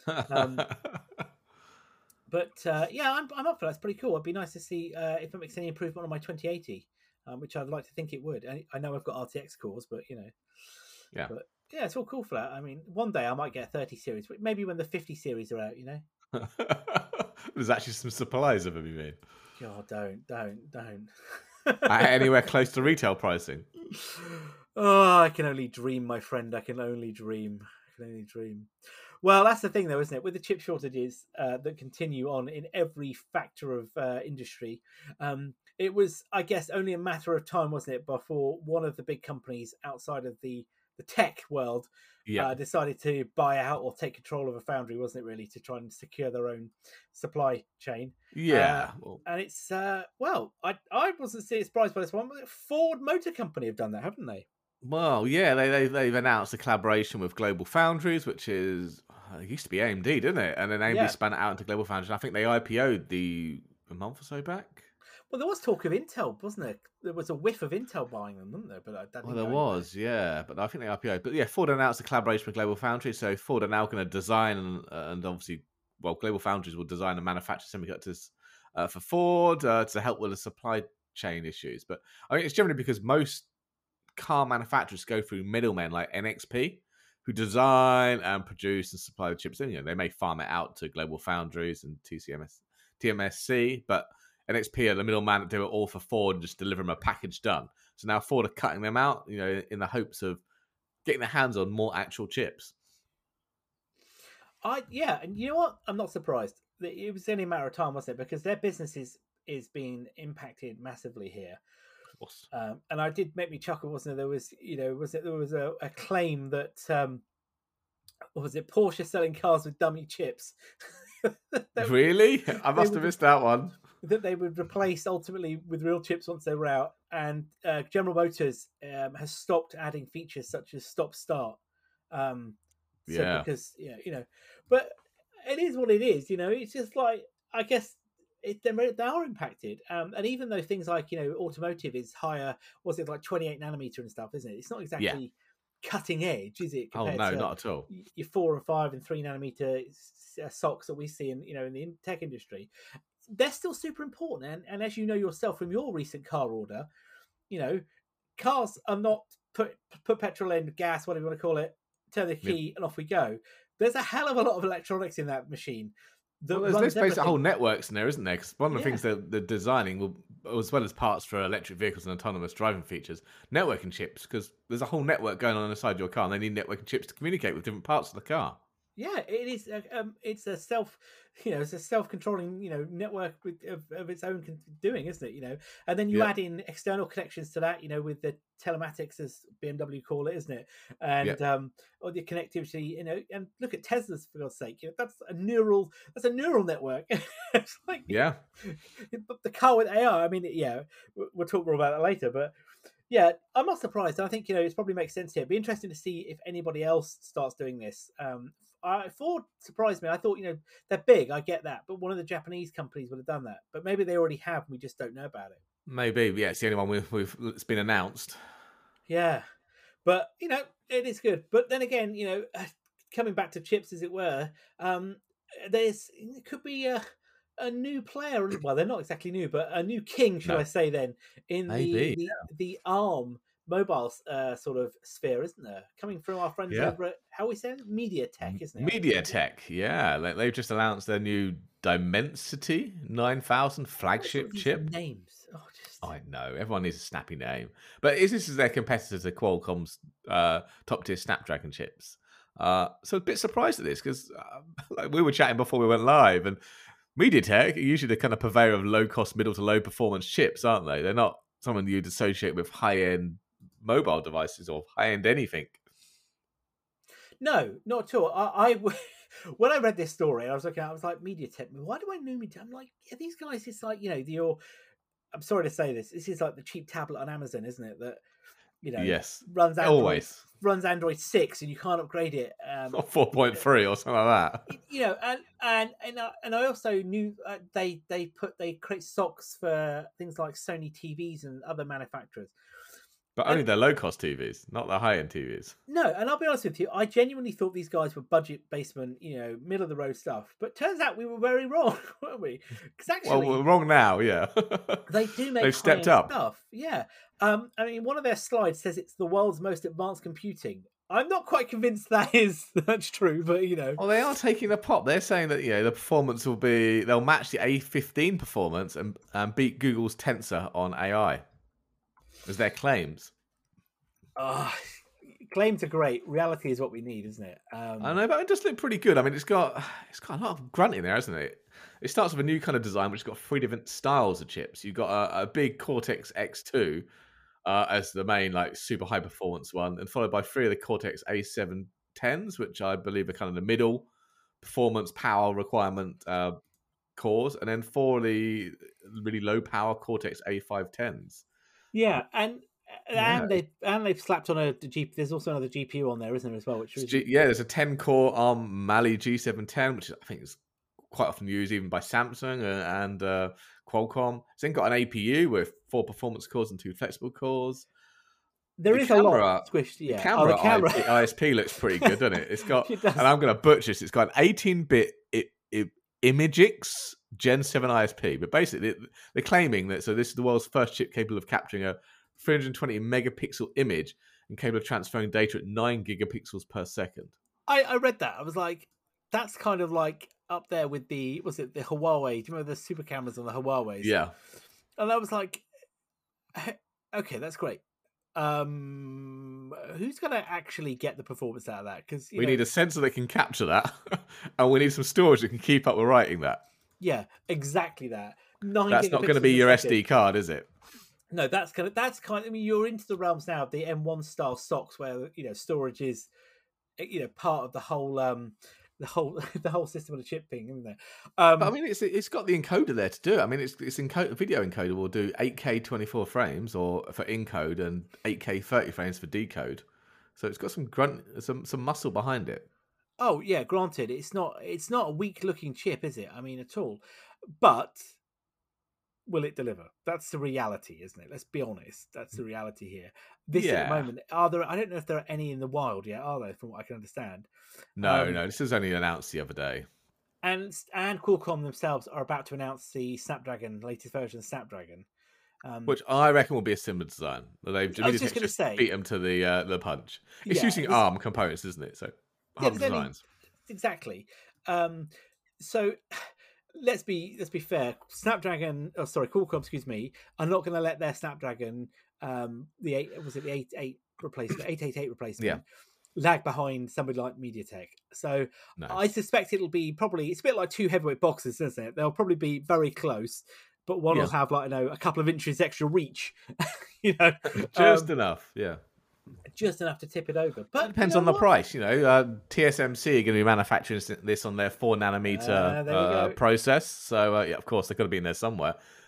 But I'm up for that. It's pretty cool. It'd be nice to see if it makes any improvement on my 2080, which I'd like to think it would. I know I've got RTX cores, but yeah. But yeah, it's all cool for that. I mean, one day I might get a 30 series, but maybe when the 50 series are out, There's actually some supplies of them, you mean? God, don't. Anywhere close to retail pricing? Oh, I can only dream, my friend. I can only dream. Well, that's the thing, though, isn't it? With the chip shortages that continue on in every factor of industry, it was, I guess, only a matter of time, wasn't it, before one of the big companies outside of the tech world decided to buy out or take control of a foundry, wasn't it, really, to try and secure their own supply chain. Yeah. And it's, I wasn't surprised by this one, but Ford Motor Company have done that, haven't they? Well, yeah, they've announced a collaboration with Global Foundries, which is, it used to be AMD, didn't it? And then AMD spun it out into Global Foundries. I think they IPO'd a month or so back. Well, there was talk of Intel, wasn't there? There was a whiff of Intel buying them, wasn't there? But there was, yeah. But I think they IPO'd. But yeah, Ford announced a collaboration with Global Foundries. So Ford are now going to design and obviously, Global Foundries will design and manufacture semiconductors for Ford to help with the supply chain issues. But I think it's generally because most car manufacturers go through middlemen like NXP, who design and produce and supply the chips. And they may farm it out to Global Foundries and TSMC, but NXP are the middleman that do it all for Ford and just deliver them a package done. So now Ford are cutting them out, in the hopes of getting their hands on more actual chips. And you know what? I'm not surprised. It was only a matter of time, wasn't it? Because their business is being impacted massively here. And I did make me chuckle, wasn't it? There was, there was a claim that was it Porsche selling cars with dummy chips? Really? I must have missed that one. That they would replace ultimately with real chips once they were out, and General Motors has stopped adding features such as stop-start. Because but it is what it is. It's just like, I guess. They are impacted, and even though things like automotive is higher, was it like 28 nanometer and stuff, isn't it? It's not exactly cutting edge, is it? Oh no, not at all. Your 4 and 5 and 3 nanometer socks that we see in in the tech industry, they're still super important. And as you know yourself from your recent car order, cars are not put petrol in, gas, whatever you want to call it, turn the key and off we go. There's a hell of a lot of electronics in that machine. There's basically whole networks in there, isn't there? Because one of the things they're designing, as well as parts for electric vehicles and autonomous driving features, networking chips, because there's a whole network going on inside your car, and they need networking chips to communicate with different parts of the car. Yeah, it is. It's a self-controlling, network of its own doing, isn't it? And then you add in external connections to that, with the telematics, as BMW call it, isn't it? And or the connectivity, and look at Tesla's, for God's sake, that's a neural network. It's like, but the car with AI. I mean, we'll talk more about that later, but Yeah, I'm not surprised. I think it probably makes sense here. It'd be interesting to see if anybody else starts doing this. Ford surprised me. I thought they're big. I get that, but one of the Japanese companies would have done that. But maybe they already have. And we just don't know about it. Maybe, yeah, it's the only one it's been announced. Yeah, but it is good. But then again, coming back to chips, as it were, it could be a new player. Well, they're not exactly new, but a new king, shall I say? Then in Maybe, the ARM mobile sort of sphere, isn't there? Coming from our friends over at how we say it? MediaTek, isn't it? MediaTek, yeah, they've just announced their new Dimensity 9000 flagship chip. Names. I know everyone needs a snappy name, but this is their competitor to Qualcomm's top tier Snapdragon chips. So a bit surprised at this because we were chatting before we went live, and MediaTek are usually the kind of purveyor of low cost, middle to low performance chips, aren't they? They're not someone you'd associate with high end mobile devices or high end anything. No, not at all. I when I read this story, I was looking. I was like, MediaTek. Why do I know MediaTek? I'm like, yeah, these guys. It's like I'm sorry to say this. This is like the cheap tablet on Amazon, isn't it? That yes, runs Android 6, and you can't upgrade it. Or 4.3 or something like that. And I also knew they create socks for things like Sony TVs and other manufacturers. But only their low-cost TVs, not the high-end TVs. No, and I'll be honest with you, I genuinely thought these guys were budget basement, middle-of-the-road stuff. But turns out we were very wrong, weren't we? Because actually, we're wrong now, yeah. They do make They've stepped up stuff, yeah. I mean, one of their slides says it's the world's most advanced computing. I'm not quite convinced that's true, but Well, they are taking a pop. They're saying that the performance they'll match the A15 performance and beat Google's Tensor on AI. As their claims. Claims are great. Reality is what we need, isn't it? I know, but it does look pretty good. I mean, it's got a lot of grunt in there, hasn't it? It starts with a new kind of design, which has got 3 different styles of chips. You've got a big Cortex X2 as the main, like, super high performance one, and followed by 3 of the Cortex A7 10s, which I believe are kind of the middle performance power requirement cores, and then 4 of the really low power Cortex A5 10s. Yeah, and they've slapped on a GPU. There's also another GPU on there, isn't there, as well? There's a 10-core ARM Mali G710, which I think is quite often used even by Samsung and Qualcomm. It's then got an APU with 4 performance cores and 2 flexible cores. There is a lot squished. Yeah, the camera ISP looks pretty good, doesn't it? It's got, and I'm going to butcher this. It's got an 18-bit Imagix Gen 7 ISP, but basically they're claiming that this is the world's first chip capable of capturing a 320 megapixel image and capable of transferring data at 9 gigapixels per second. I read that. I was like, that's kind of like up there with the Huawei. Do you remember the super cameras on the Huawei? Yeah. And I was like, okay, that's great. Who's going to actually get the performance out of that? Because we need a sensor that can capture that, and we need some storage that can keep up with writing that. Yeah, exactly that. That's not going to be your SD card, is it? No, that's kind of. I mean, you're into the realms now of the M1 style socks, where storage is, part of the whole the whole system of the chip thing, isn't it? But I mean, it's got the encoder there to do it. I mean, it's video encoder will do 8K 24 frames or for encode and 8K 30 frames for decode. So it's got some muscle behind it. Oh yeah, granted, it's not a weak looking chip, is it? I mean, at all. But will it deliver? That's the reality, isn't it? Let's be honest. That's the reality here. At the moment, I don't know if there are any in the wild yet, are there? From what I can understand. No. This was only announced the other day. And Qualcomm themselves are about to announce the latest version of Snapdragon, which I reckon will be a similar design. I was just going to say, beat them to the punch. It's using ARM components, isn't it? So ARM designs. Exactly. So let's be fair. Qualcomm, excuse me, are not going to let their Snapdragon, the 888 replacement, 888 replacement, lag behind somebody like MediaTek. So nice. I suspect it's a bit like 2 heavyweight boxers, isn't it? They'll probably be very close, but one will have a couple of inches extra reach. Just enough, yeah. Just enough to tip it over. But it depends on the price. TSMC are going to be manufacturing this on their 4 nanometer process. So, of course, they've got to be in there somewhere.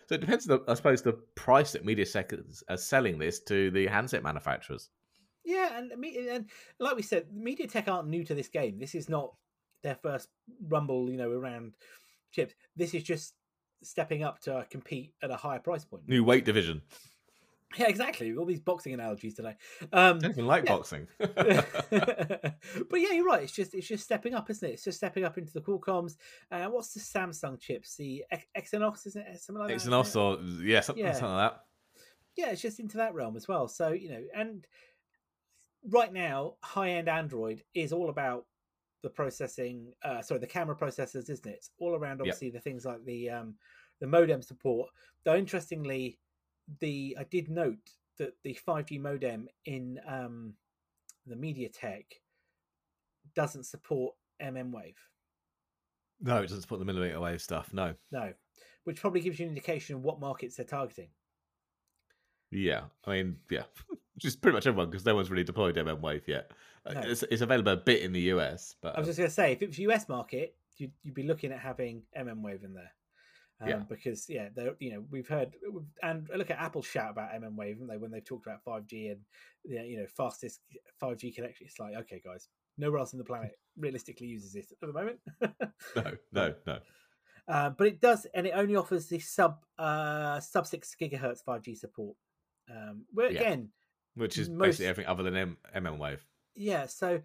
So it depends on, I suppose, the price that MediaTek is selling this to the handset manufacturers. Yeah, and like we said, MediaTek aren't new to this game. This is not their first rumble, around chips. This is just stepping up to compete at a higher price point. New weight division. Yeah, exactly. All these boxing analogies today. I don't even like boxing. But yeah, you're right. It's just stepping up, isn't it? It's just stepping up into the Qualcomms. What's the Samsung chips? The Exynos, isn't it? Something like that. Exynos, or something like that. Yeah, it's just into that realm as well. So and right now, high-end Android is all about the processing. The camera processors, isn't it? It's all around obviously the things like the modem support. Though interestingly, I did note that the 5G modem in the MediaTek doesn't support mmWave. No, it doesn't support the millimeter wave stuff. No, which probably gives you an indication of what markets they're targeting. Yeah, I mean, which is pretty much everyone because no one's really deployed mmWave yet. No. It's available a bit in the US, but I was just going to say, if it was US market, you'd be looking at having mmWave in there. Because we've heard, and look at Apple shout about mmWave, haven't they, when they've talked about 5G and fastest 5G connection. It's like, okay, guys, nowhere else on the planet realistically uses this at the moment. No. But it does, and it only offers the sub 6 gigahertz 5G support. Again, which is basically everything other than mmWave. Yeah, so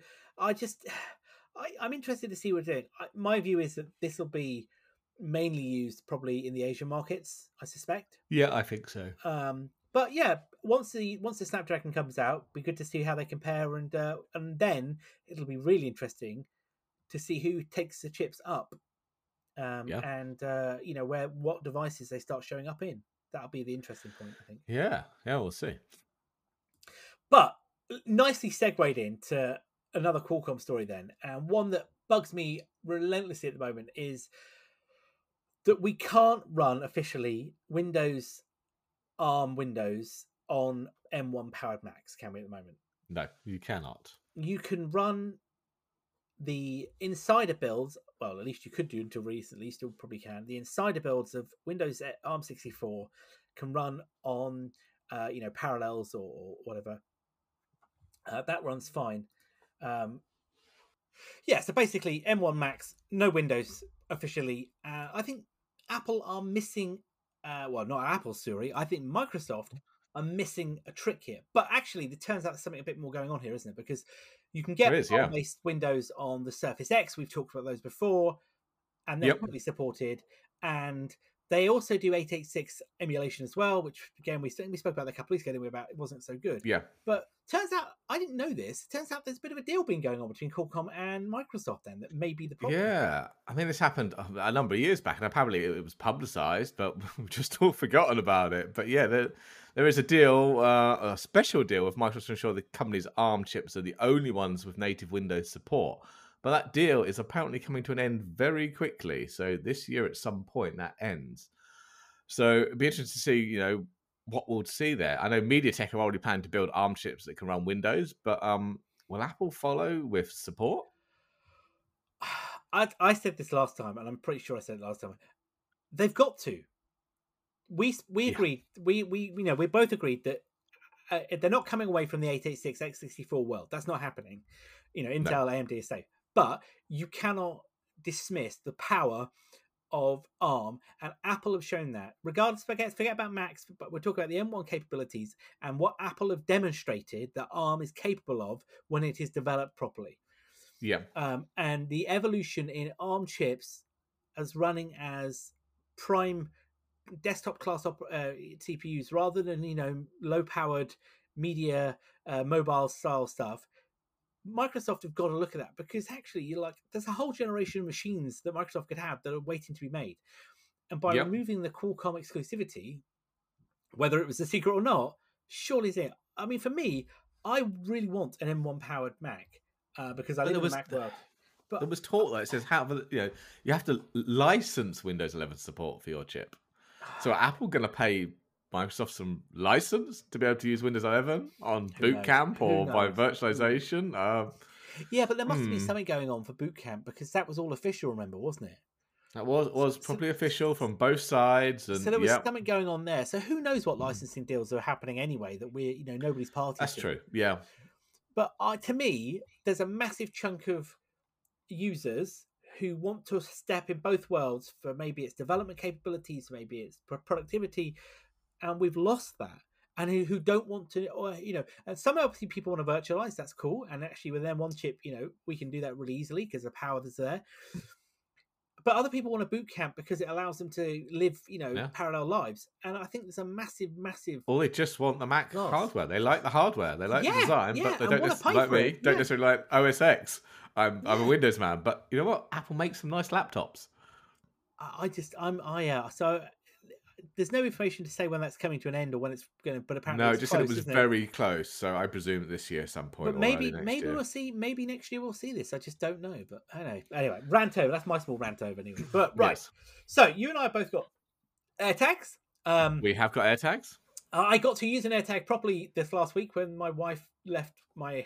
I'm interested to see what they're doing. My view is that this will be mainly used probably in the Asian markets, I suspect. Yeah, I think so. But yeah, once the Snapdragon comes out, it'll be good to see how they compare, and then it'll be really interesting to see who takes the chips up, and what devices they start showing up in. That'll be the interesting point, I think. Yeah, we'll see. But nicely segued into another Qualcomm story then, and one that bugs me relentlessly at the moment is that we can't run officially ARM Windows on M1 powered Macs, can we, at the moment? No, you cannot. You can run the insider builds, well, at least you could do until recently, you still probably can. The insider builds of Windows ARM64 can run on, Parallels or whatever. That runs fine. So basically, M1 Macs, no Windows officially. I think Apple are missing, not Apple, sorry. I think Microsoft are missing a trick here. But actually, it turns out there's something a bit more going on here, isn't it? Because you can get ARM-based Windows on the Surface X. We've talked about those before, and they're fully supported. And they also do 886 emulation as well, which again we spoke about a couple of weeks ago. About it wasn't so good. Yeah, but turns out I didn't know this. Turns out there's a bit of a deal been going on between Qualcomm and Microsoft. Then that may be the problem. Yeah, I mean this happened a number of years back, and apparently it was publicised, but we've just all forgotten about it. But yeah, there is a deal, a special deal with Microsoft to ensure the company's ARM chips are the only ones with native Windows support. But that deal is apparently coming to an end very quickly. So this year at some point that ends. So it'd be interesting to see, what we'll see there. I know MediaTek are already planning to build ARM chips that can run Windows, but will Apple follow with support? I said this last time, and I'm pretty sure I said it last time. They've got to. We agreed. We both agreed that they're not coming away from the 886 x64 world. That's not happening. Intel, AMD is safe. But you cannot dismiss the power of ARM, and Apple have shown that. Regardless, forget about Macs, but we're talking about the M1 capabilities and what Apple have demonstrated that ARM is capable of when it is developed properly. Yeah. And the evolution in ARM chips as running as prime desktop class CPUs rather than low powered media mobile style stuff. Microsoft have got to look at that, because actually there's a whole generation of machines that Microsoft could have that are waiting to be made. And by removing the Qualcomm exclusivity, whether it was a secret or not, surely is it. I mean, for me, I really want an M1 powered Mac because I live in the Mac world. But there was talk that it says you have to license Windows 11 support for your chip. So are Apple going to pay Microsoft some license to be able to use Windows 11 on Boot Camp or by virtualization? Yeah, but there must be something going on for Boot Camp, because that was all official, remember, wasn't it? That was So, probably official from both sides, so and there was yeah, something going on there. So who knows what licensing deals are happening anyway that we're nobody's party that's to. true. Yeah, But to me, there's a massive chunk of users who want to step in both worlds for maybe its development capabilities, maybe its productivity, and we've lost that. And who don't want to, or and some obviously people want to virtualize. That's cool, and actually with M1 chip, we can do that really easily because the power that's there. But other people want a boot camp because it allows them to live, yeah. parallel lives. And I think there's a massive, massive Or they just want the Mac loss. hardware. They like the hardware. They like the Yeah, design, yeah, but they and don't want to pay like for me. it. Don't Yeah, necessarily like OS X. I'm a yeah. Windows man, but you know what? Apple makes some nice laptops. I just, so there's no information to say when that's coming to an end or when it's going to, but apparently No, it it's just said it close, was isn't it? very close. So I presume this year, some point, But or early maybe, next year. we'll see. Maybe next year we'll see this. I just don't know. But I don't know. Anyway, rant over. That's my small rant over. Anyway, but right. Yes, So you and I both got AirTags. we have got AirTags. I got to use an AirTag properly this last week when my wife left my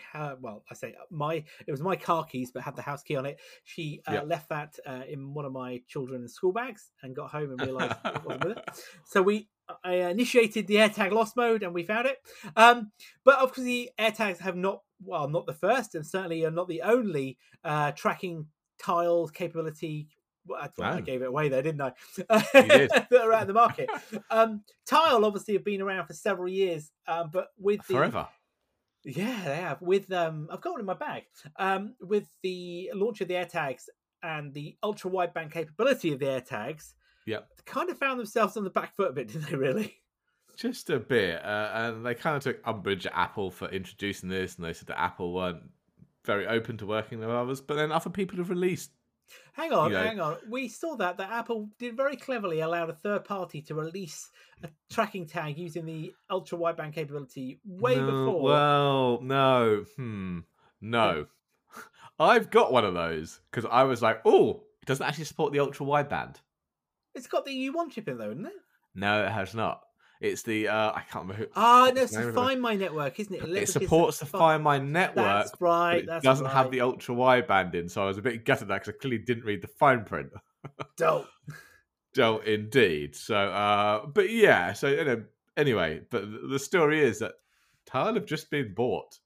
it was my car keys, but had the house key on it. She Yep. left that in one of my children's school bags and got home and realised it wasn't with it. So I initiated the AirTag lost mode and we found it. But obviously, AirTags have not the first and certainly are not the only tracking tiles capability. Well, I gave it away there, didn't I? You did. That are out in the market. Tile obviously have been around for several years, but with Forever. yeah, they have. With I've got one in my bag. With the launch of the AirTags and the ultra wideband capability of the AirTags, Yep. they kind of found themselves on the back foot a bit, didn't they? Really? Just a bit, and they kind of took umbrage at Apple for introducing this, and they said that Apple weren't very open to working with others. But then other people have released. Hang on, You know- hang on. We saw that Apple did very cleverly allowed a third party to release a tracking tag using the ultra wideband capability way before. Well, no, no. I've got one of those because I was like, oh, it doesn't actually support the ultra wideband. It's got the U1 chip in though, isn't it? No, it has not. It's the I can't remember who. Ah, no, what's it's the name the of it? Find My network, isn't it? It supports the Find My network. That's right. But it That's doesn't right. have the ultra wideband in, so I was a bit gutted that because I clearly didn't read the fine print. Dope. Oh, indeed. So, but yeah. So anyway, but the story is that Tile have just been bought.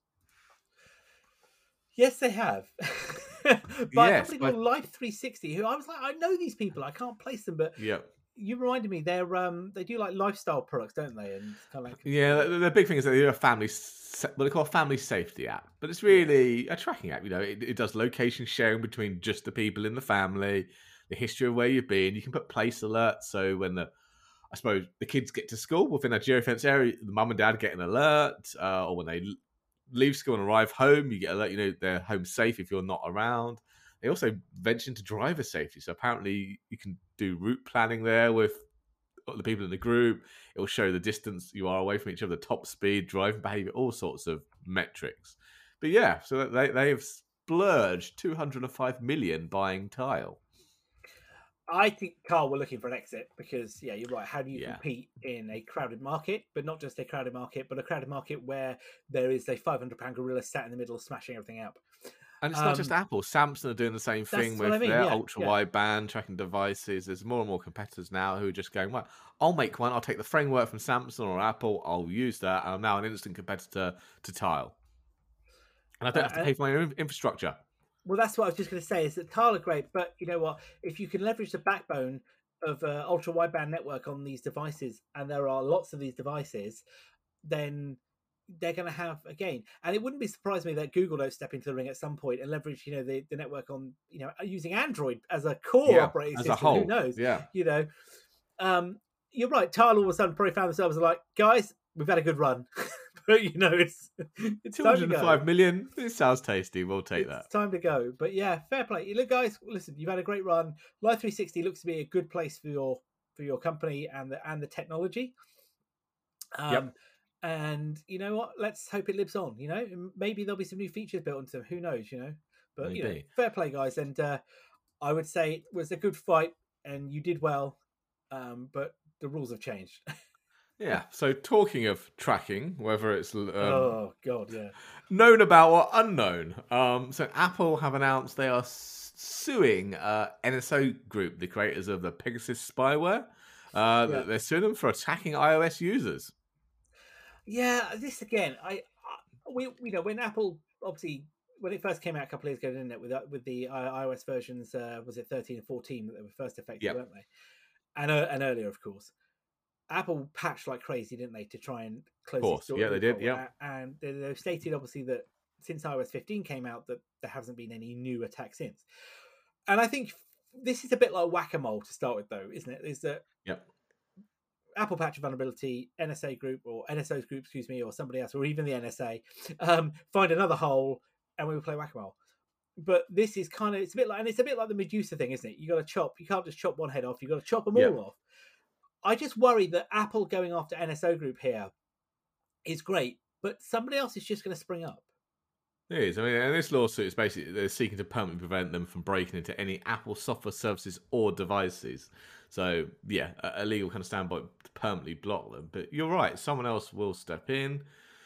Yes, they have. By a Yes, company called Life 360, who I was like, I know these people, I can't place them, but Yeah. you reminded me they do like lifestyle products, don't they? And kind of like Yeah, the big thing is that they're a what they call a family safety app, but it's really a tracking app. It does location sharing between just the people in the family, the history of where you've been. You can put place alerts, so when I suppose the kids get to school within a geofence area, the mum and dad get an alert, or when they leave school and arrive home, you get alert. They're home safe if you're not around. They also venture into driver safety, so apparently you can do route planning there with the people in the group. It will show the distance you are away from each other, top speed, driving behavior, all sorts of metrics. But yeah, so they have splurged 205 million buying Tile. I think Carl were looking for an exit because, yeah, you're right. How do you Yeah. compete in a crowded market, but not just a crowded market, but a crowded market where there is a £500 gorilla sat in the middle smashing everything up? And it's not just Apple. Samsung are doing the same thing with their ultra wideband tracking devices. There's more and more competitors now who are just going, well, I'll make one. I'll take the framework from Samsung or Apple. I'll use that. And I'm now an instant competitor to Tile. And I don't have to pay for my own infrastructure. Well, that's what I was just going to say is that Tile are great, but you know what? If you can leverage the backbone of ultra wideband network on these devices, and there are lots of these devices, then they're going to have again. And it wouldn't be surprising me that Google don't step into the ring at some point and leverage, the network on, using Android as a core operating system. As a whole. Who knows? Yeah. You're right. Tile all of a sudden probably found themselves like, guys, we've had a good run. But it's 205 million. It sounds tasty. We'll take that. It's time to go. But yeah, fair play. Look, guys, listen, you've had a great run. Life 360 looks to be a good place for your company and the technology. Yep. And you know what? Let's hope it lives on. Maybe there'll be some new features built into them. Who knows? But fair play, guys. And I would say it was a good fight, and you did well. But the rules have changed. Yeah. So talking of tracking, whether it's oh god, yeah, known about or unknown, so Apple have announced they are suing NSO Group, the creators of the Pegasus spyware. Yeah. They're suing them for attacking iOS users. Yeah, this again, we when Apple obviously when it first came out a couple of years ago, didn't it, with the iOS versions, was it 13 and 14 that they were first affected, Yep. weren't they? And earlier, of course. Apple patched like crazy, didn't they, to try and close this door? Yeah, they did. Yeah, and they stated obviously that since iOS 15 came out, that there hasn't been any new attacks since. And I think this is a bit like whack-a-mole to start with, though, isn't it? Is that yep. Apple patch a vulnerability, NSA group or NSO's group, excuse me, or somebody else, or even the NSA, find another hole, and we will play whack-a-mole. But this is kind of, it's a bit like the Medusa thing, isn't it? You got to chop. You can't just chop one head off. You got to chop them all off. I just worry that Apple going after NSO Group here is great, but somebody else is just going to spring up. It is. I mean, and this lawsuit is basically they're seeking to permanently prevent them from breaking into any Apple software services or devices. So, yeah, a legal kind of standpoint to permanently block them. But you're right, someone else will step in.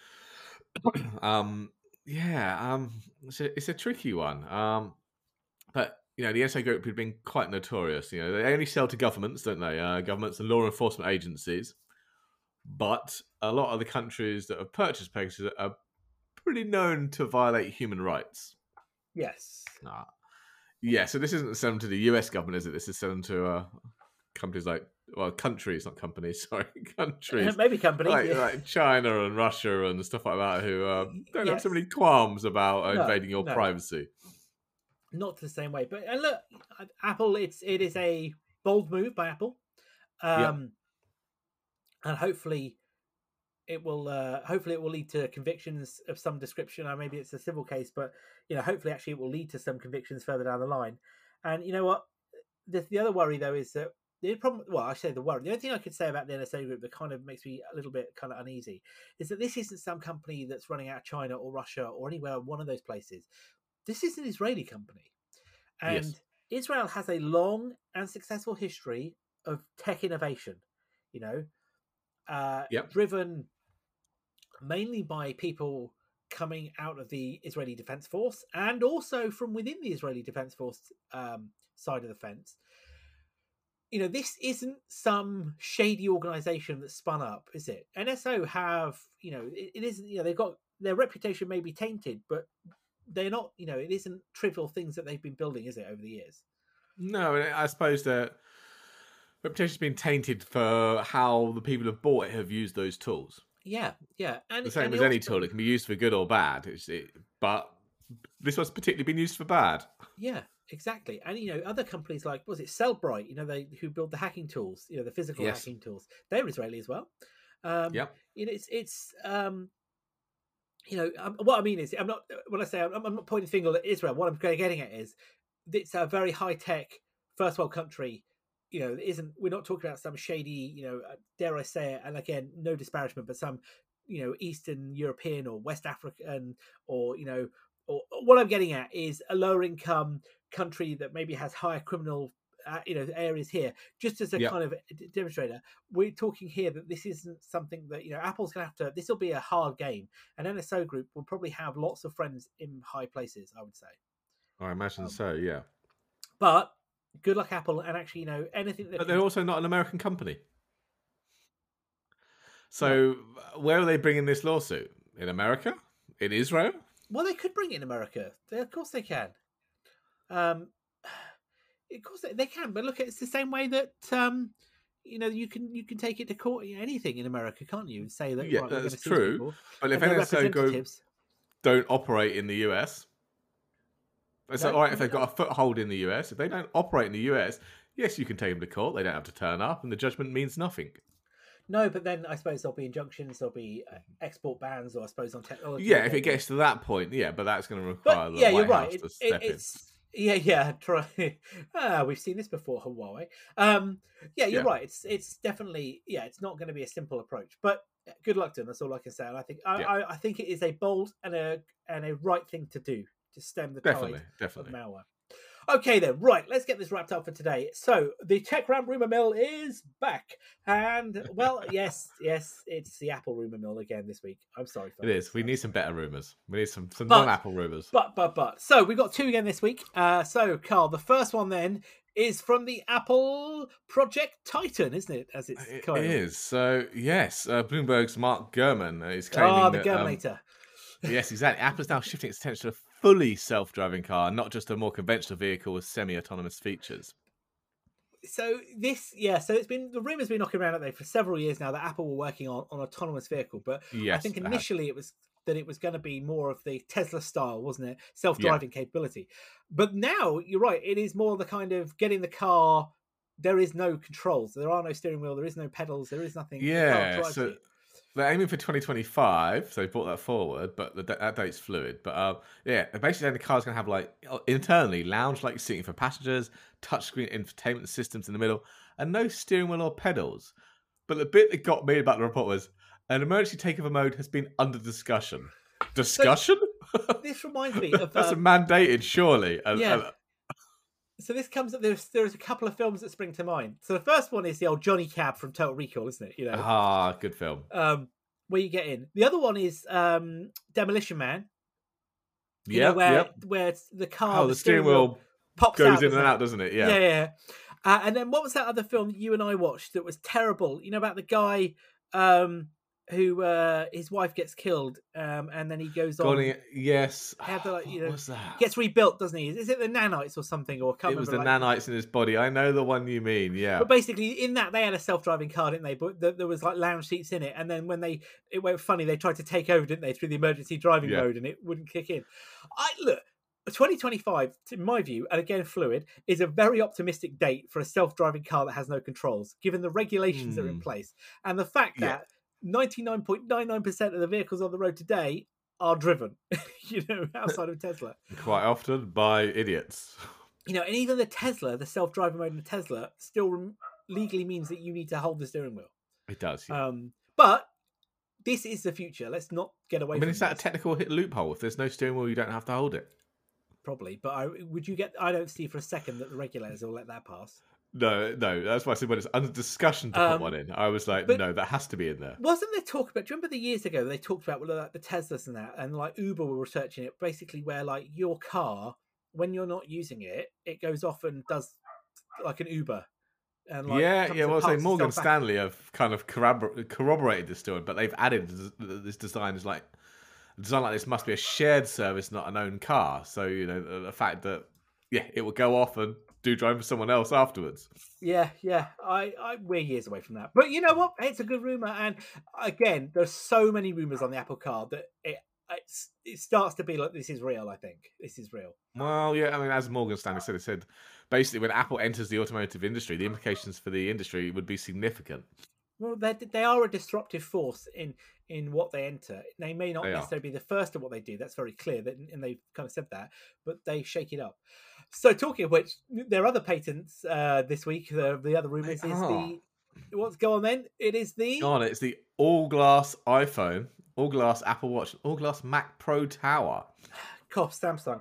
It's a tricky one. But the NSA Group have been quite notorious. They only sell to governments, don't they? Governments and law enforcement agencies. But a lot of the countries that have purchased Pegasus are pretty known to violate human rights. Yes. Yeah, so this isn't selling to the US government, is it? This is selling to companies countries, not companies, sorry, countries. Maybe companies. Like China and Russia and stuff like that who don't have so many qualms about invading your privacy. Not the same way. But look, Apple, it is a bold move by Apple. And hopefully it will lead to convictions of some description. Or maybe it's a civil case, but hopefully actually it will lead to some convictions further down the line. And you know what? The other worry though is that the problem. Well, I say the worry. The only thing I could say about the NSA Group that kind of makes me a little bit kind of uneasy is that this isn't some company that's running out of China or Russia or anywhere one of those places. This is an Israeli company, and Israel has a long and successful history of tech innovation. Driven mainly by people coming out of the Israeli Defense Force and also from within the Israeli Defense Force side of the fence. This isn't some shady organization that spun up, is it? NSO have, it isn't, they've got, their reputation may be tainted, but they're not, it isn't trivial things that they've been building, is it, over the years? No, I suppose that reputation's been tainted for how the people who have bought it have used those tools. Yeah. And the same as any tool, it can be used for good or bad. But this one's particularly been used for bad. Yeah, exactly. And other companies like, was it Cellbrite? Who build the hacking tools, the physical hacking tools. They're Israeli as well. What I mean is, I'm not, when I say I'm not pointing the finger at Israel, what I'm getting at is it's a very high tech first world country. We're not talking about some shady, dare I say it, and again, no disparagement, but some, Eastern European or West African or what I'm getting at is a lower income country that maybe has higher criminal, areas here. Just as a kind of demonstrator, we're talking here that this isn't something that, Apple's going to have to, this will be a hard game. And NSO Group will probably have lots of friends in high places, I would say. I imagine so, yeah. But good luck, Apple, and actually, anything that... But they're also not an American company. So where are they bringing this lawsuit? In America? In Israel? Well, they could bring it in America. Of course they can. Of course they can. But look, it's the same way that you can take it to court. Anything in America, can't you? And say that that's true. But if NSO don't operate in the US, it's all right if they've got a foothold in the US. If they don't operate in the US, yes, you can take them to court. They don't have to turn up, and the judgment means nothing. No, but then I suppose there'll be injunctions, there'll be export bans, or I suppose on technology. Yeah, if it gets to that point, but that's going to require the White House to step in. Try. We've seen this before, Huawei. You're right. It's definitely it's not going to be a simple approach, but good luck to them. That's all I can say. And I think I think it is a bold and a right thing to do to stem the tide of malware. Okay then, right, let's get this wrapped up for today. So the Tech Ramp rumor mill is back. And well, yes, it's the Apple rumor mill again this week. I'm sorry, folks. It is. We I'm need sorry. some better rumors. We need some But- non-Apple rumors. But. So we've got two again this week. So Carl, the first one then is from the Apple Project Titan, isn't it? As it's It called. is. So yes, Bloomberg's Mark Gurman is claiming the that, Germinator. yes, exactly. Apple's now shifting its attention to a fully self-driving car, not just a more conventional vehicle with semi-autonomous features. So so it's been the rumor's been knocking around out there for several years now that Apple were working on autonomous vehicle, but Yes, I think they have. initially it was going to be more of the Tesla style, wasn't it? Self-driving capability. But now you're right, it is more the kind of getting the car. There is no controls. There are no steering wheel. There is no pedals. There is nothing. The car Yeah, drives so you. they're aiming for 2025, so they brought that forward, but that date's fluid. But yeah, basically saying the car's going to have like internally lounge-like seating for passengers, touchscreen infotainment systems in the middle, and no steering wheel or pedals. But the bit that got me about the report was an emergency takeover mode has been under discussion. Discussion? This reminds me of That's mandated, surely. yeah. So this comes up. There's a couple of films that spring to mind. So the first one is the old Johnny Cab from Total Recall, isn't it? You know, good film. Where you get in. The other one is Demolition Man. Yeah, where the car, the steering wheel pops goes out, in and out, doesn't it? Yeah. Yeah. And then what was that other film that you and I watched that was terrible? You know, about the guy who his wife gets killed, and then he goes on. Yes. What was that? Gets rebuilt, doesn't he? Is it the nanites or something? Or It was the nanites in his body. I know the one you mean. Yeah. But basically, in that they had a self-driving car, didn't they? But there was like lounge seats in it, and then when it went funny, they tried to take over, didn't they, through the emergency driving mode, and it wouldn't kick in. Look. 2025, in my view, and again fluid, is a very optimistic date for a self-driving car that has no controls, given the regulations that are in place and the fact that 99.99% of the vehicles on the road today are driven, outside of Tesla. Quite often by idiots. And even the self-driving mode in the Tesla still legally means that you need to hold the steering wheel. It does, yeah. But this is the future. Let's not get away from is that a technical loophole? If there's no steering wheel, you don't have to hold it. Probably, but I don't see for a second that the regulators will let that pass. No, that's why I said when it's under discussion to put one in. I was like, no, that has to be in there. Wasn't there talk about? Do you remember the years ago they talked about like the Teslas and that, and like Uber were researching it, basically where like your car, when you're not using it, it goes off and does like an Uber. And like well, say Morgan Stanley have kind of corroborated this story, but they've added this design is like. A design like this must be a shared service, not an own car. So, the fact that, it will go off and do drive for someone else afterwards. Yeah. We're years away from that. But you know what? It's a good rumour. And again, there's so many rumours on the Apple Car that it starts to be like, this is real, I think. This is real. Well, yeah, as Morgan Stanley said, it said, basically, when Apple enters the automotive industry, the implications for the industry would be significant. Well, they are a disruptive force in what they enter. They may not necessarily be the first of what they do. That's very clear, and they've kind of said that, but they shake it up. So, talking of which, there are other patents this week. The other rumours is what's going on then? It's the all-glass iPhone, all-glass Apple Watch, all-glass Mac Pro Tower. Cop Samsung.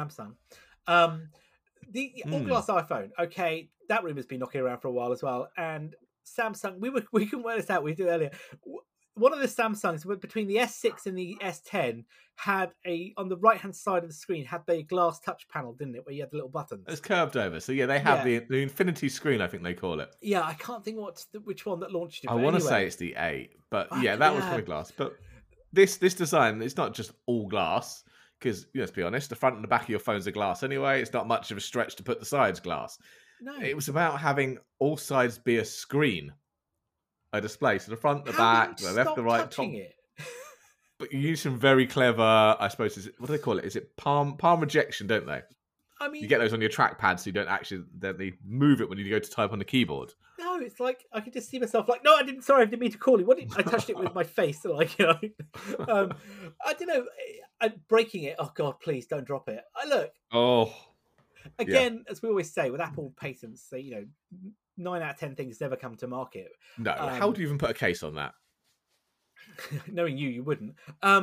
The all-glass iPhone. Okay, that rumour's been knocking around for a while as well, and Samsung, we couldn't work this out. We did earlier. One of the Samsungs between the S6 and the S10 had on the right hand side of the screen had the glass touch panel, didn't it? Where you had the little buttons. It's curved over, so they have the infinity screen. I think they call it. Yeah, I can't think which one that launched it. I want to say it's the 8, but that was kind of glass. But this design, it's not just all glass. Because let's be honest, the front and the back of your phones are glass anyway. It's not much of a stretch to put the sides glass. No. It was about having all sides be a screen, a display. So the front, the back, the left, the right, top. It? But you use some very clever, I suppose, what do they call it? Is it palm rejection, don't they? You get those on your trackpad so you don't actually then they move it when you go to type on the keyboard. No, it's like I could just see myself like, no, I didn't mean to call you. I touched it with my face, I don't know. I'm breaking it. Oh God, please don't drop it. Look. Oh. Again, as we always say with Apple patents, 9 out of 10 things never come to market. No, how do you even put a case on that? Knowing you wouldn't.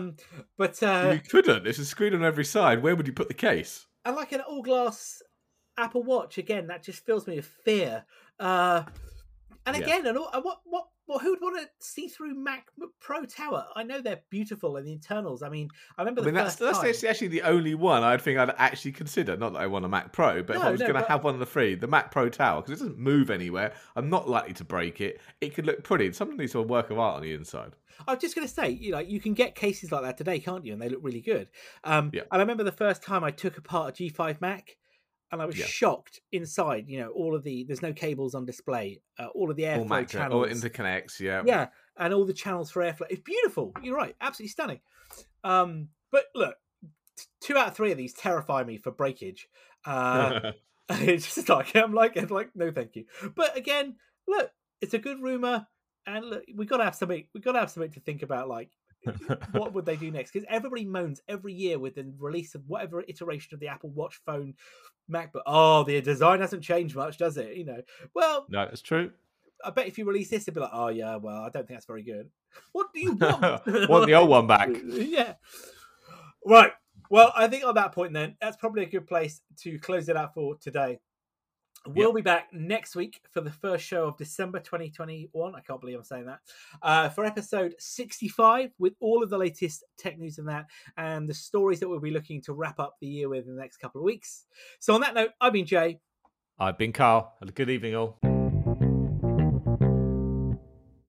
But you couldn't. There's a screen on every side. Where would you put the case? And like an all glass Apple Watch again. That just fills me with fear. And again, and who would want a see-through Mac Pro tower? I know they're beautiful and the internals. I mean, I remember that's actually the only one I'd think I'd actually consider. Not that I want a Mac Pro, but if I was going to have one of the three, the Mac Pro tower, because it doesn't move anywhere. I'm not likely to break it. It could look pretty. Something needs a work of art on the inside. I was just going to say, you can get cases like that today, can't you? And they look really good. And I remember the first time I took apart a G5 Mac. And I was shocked inside, there's no cables on display, all of the airflow channels. All interconnects, Yeah, and all the channels for airflow. It's beautiful. You're right. Absolutely stunning. But look, 2 out of 3 of these terrify me for breakage. It's just like, I'm like, no, thank you. But again, look, it's a good rumor. And look, we got to have something to think about, like, what would they do next? Because everybody moans every year with the release of whatever iteration of the Apple Watch phone, MacBook. Oh, the design hasn't changed much, does it? Well, no, it's true. I bet if you release this, it'd be like, oh yeah, well, I don't think that's very good. What do you want? Want the old one back? Yeah. Right. Well, I think on that point, then that's probably a good place to close it out for today. We'll be back next week for the first show of December 2021. I can't believe I'm saying that. For episode 65, with all of the latest tech news and that, and the stories that we'll be looking to wrap up the year with in the next couple of weeks. So on that note, I've been Jay. I've been Carl. Have a good evening, all.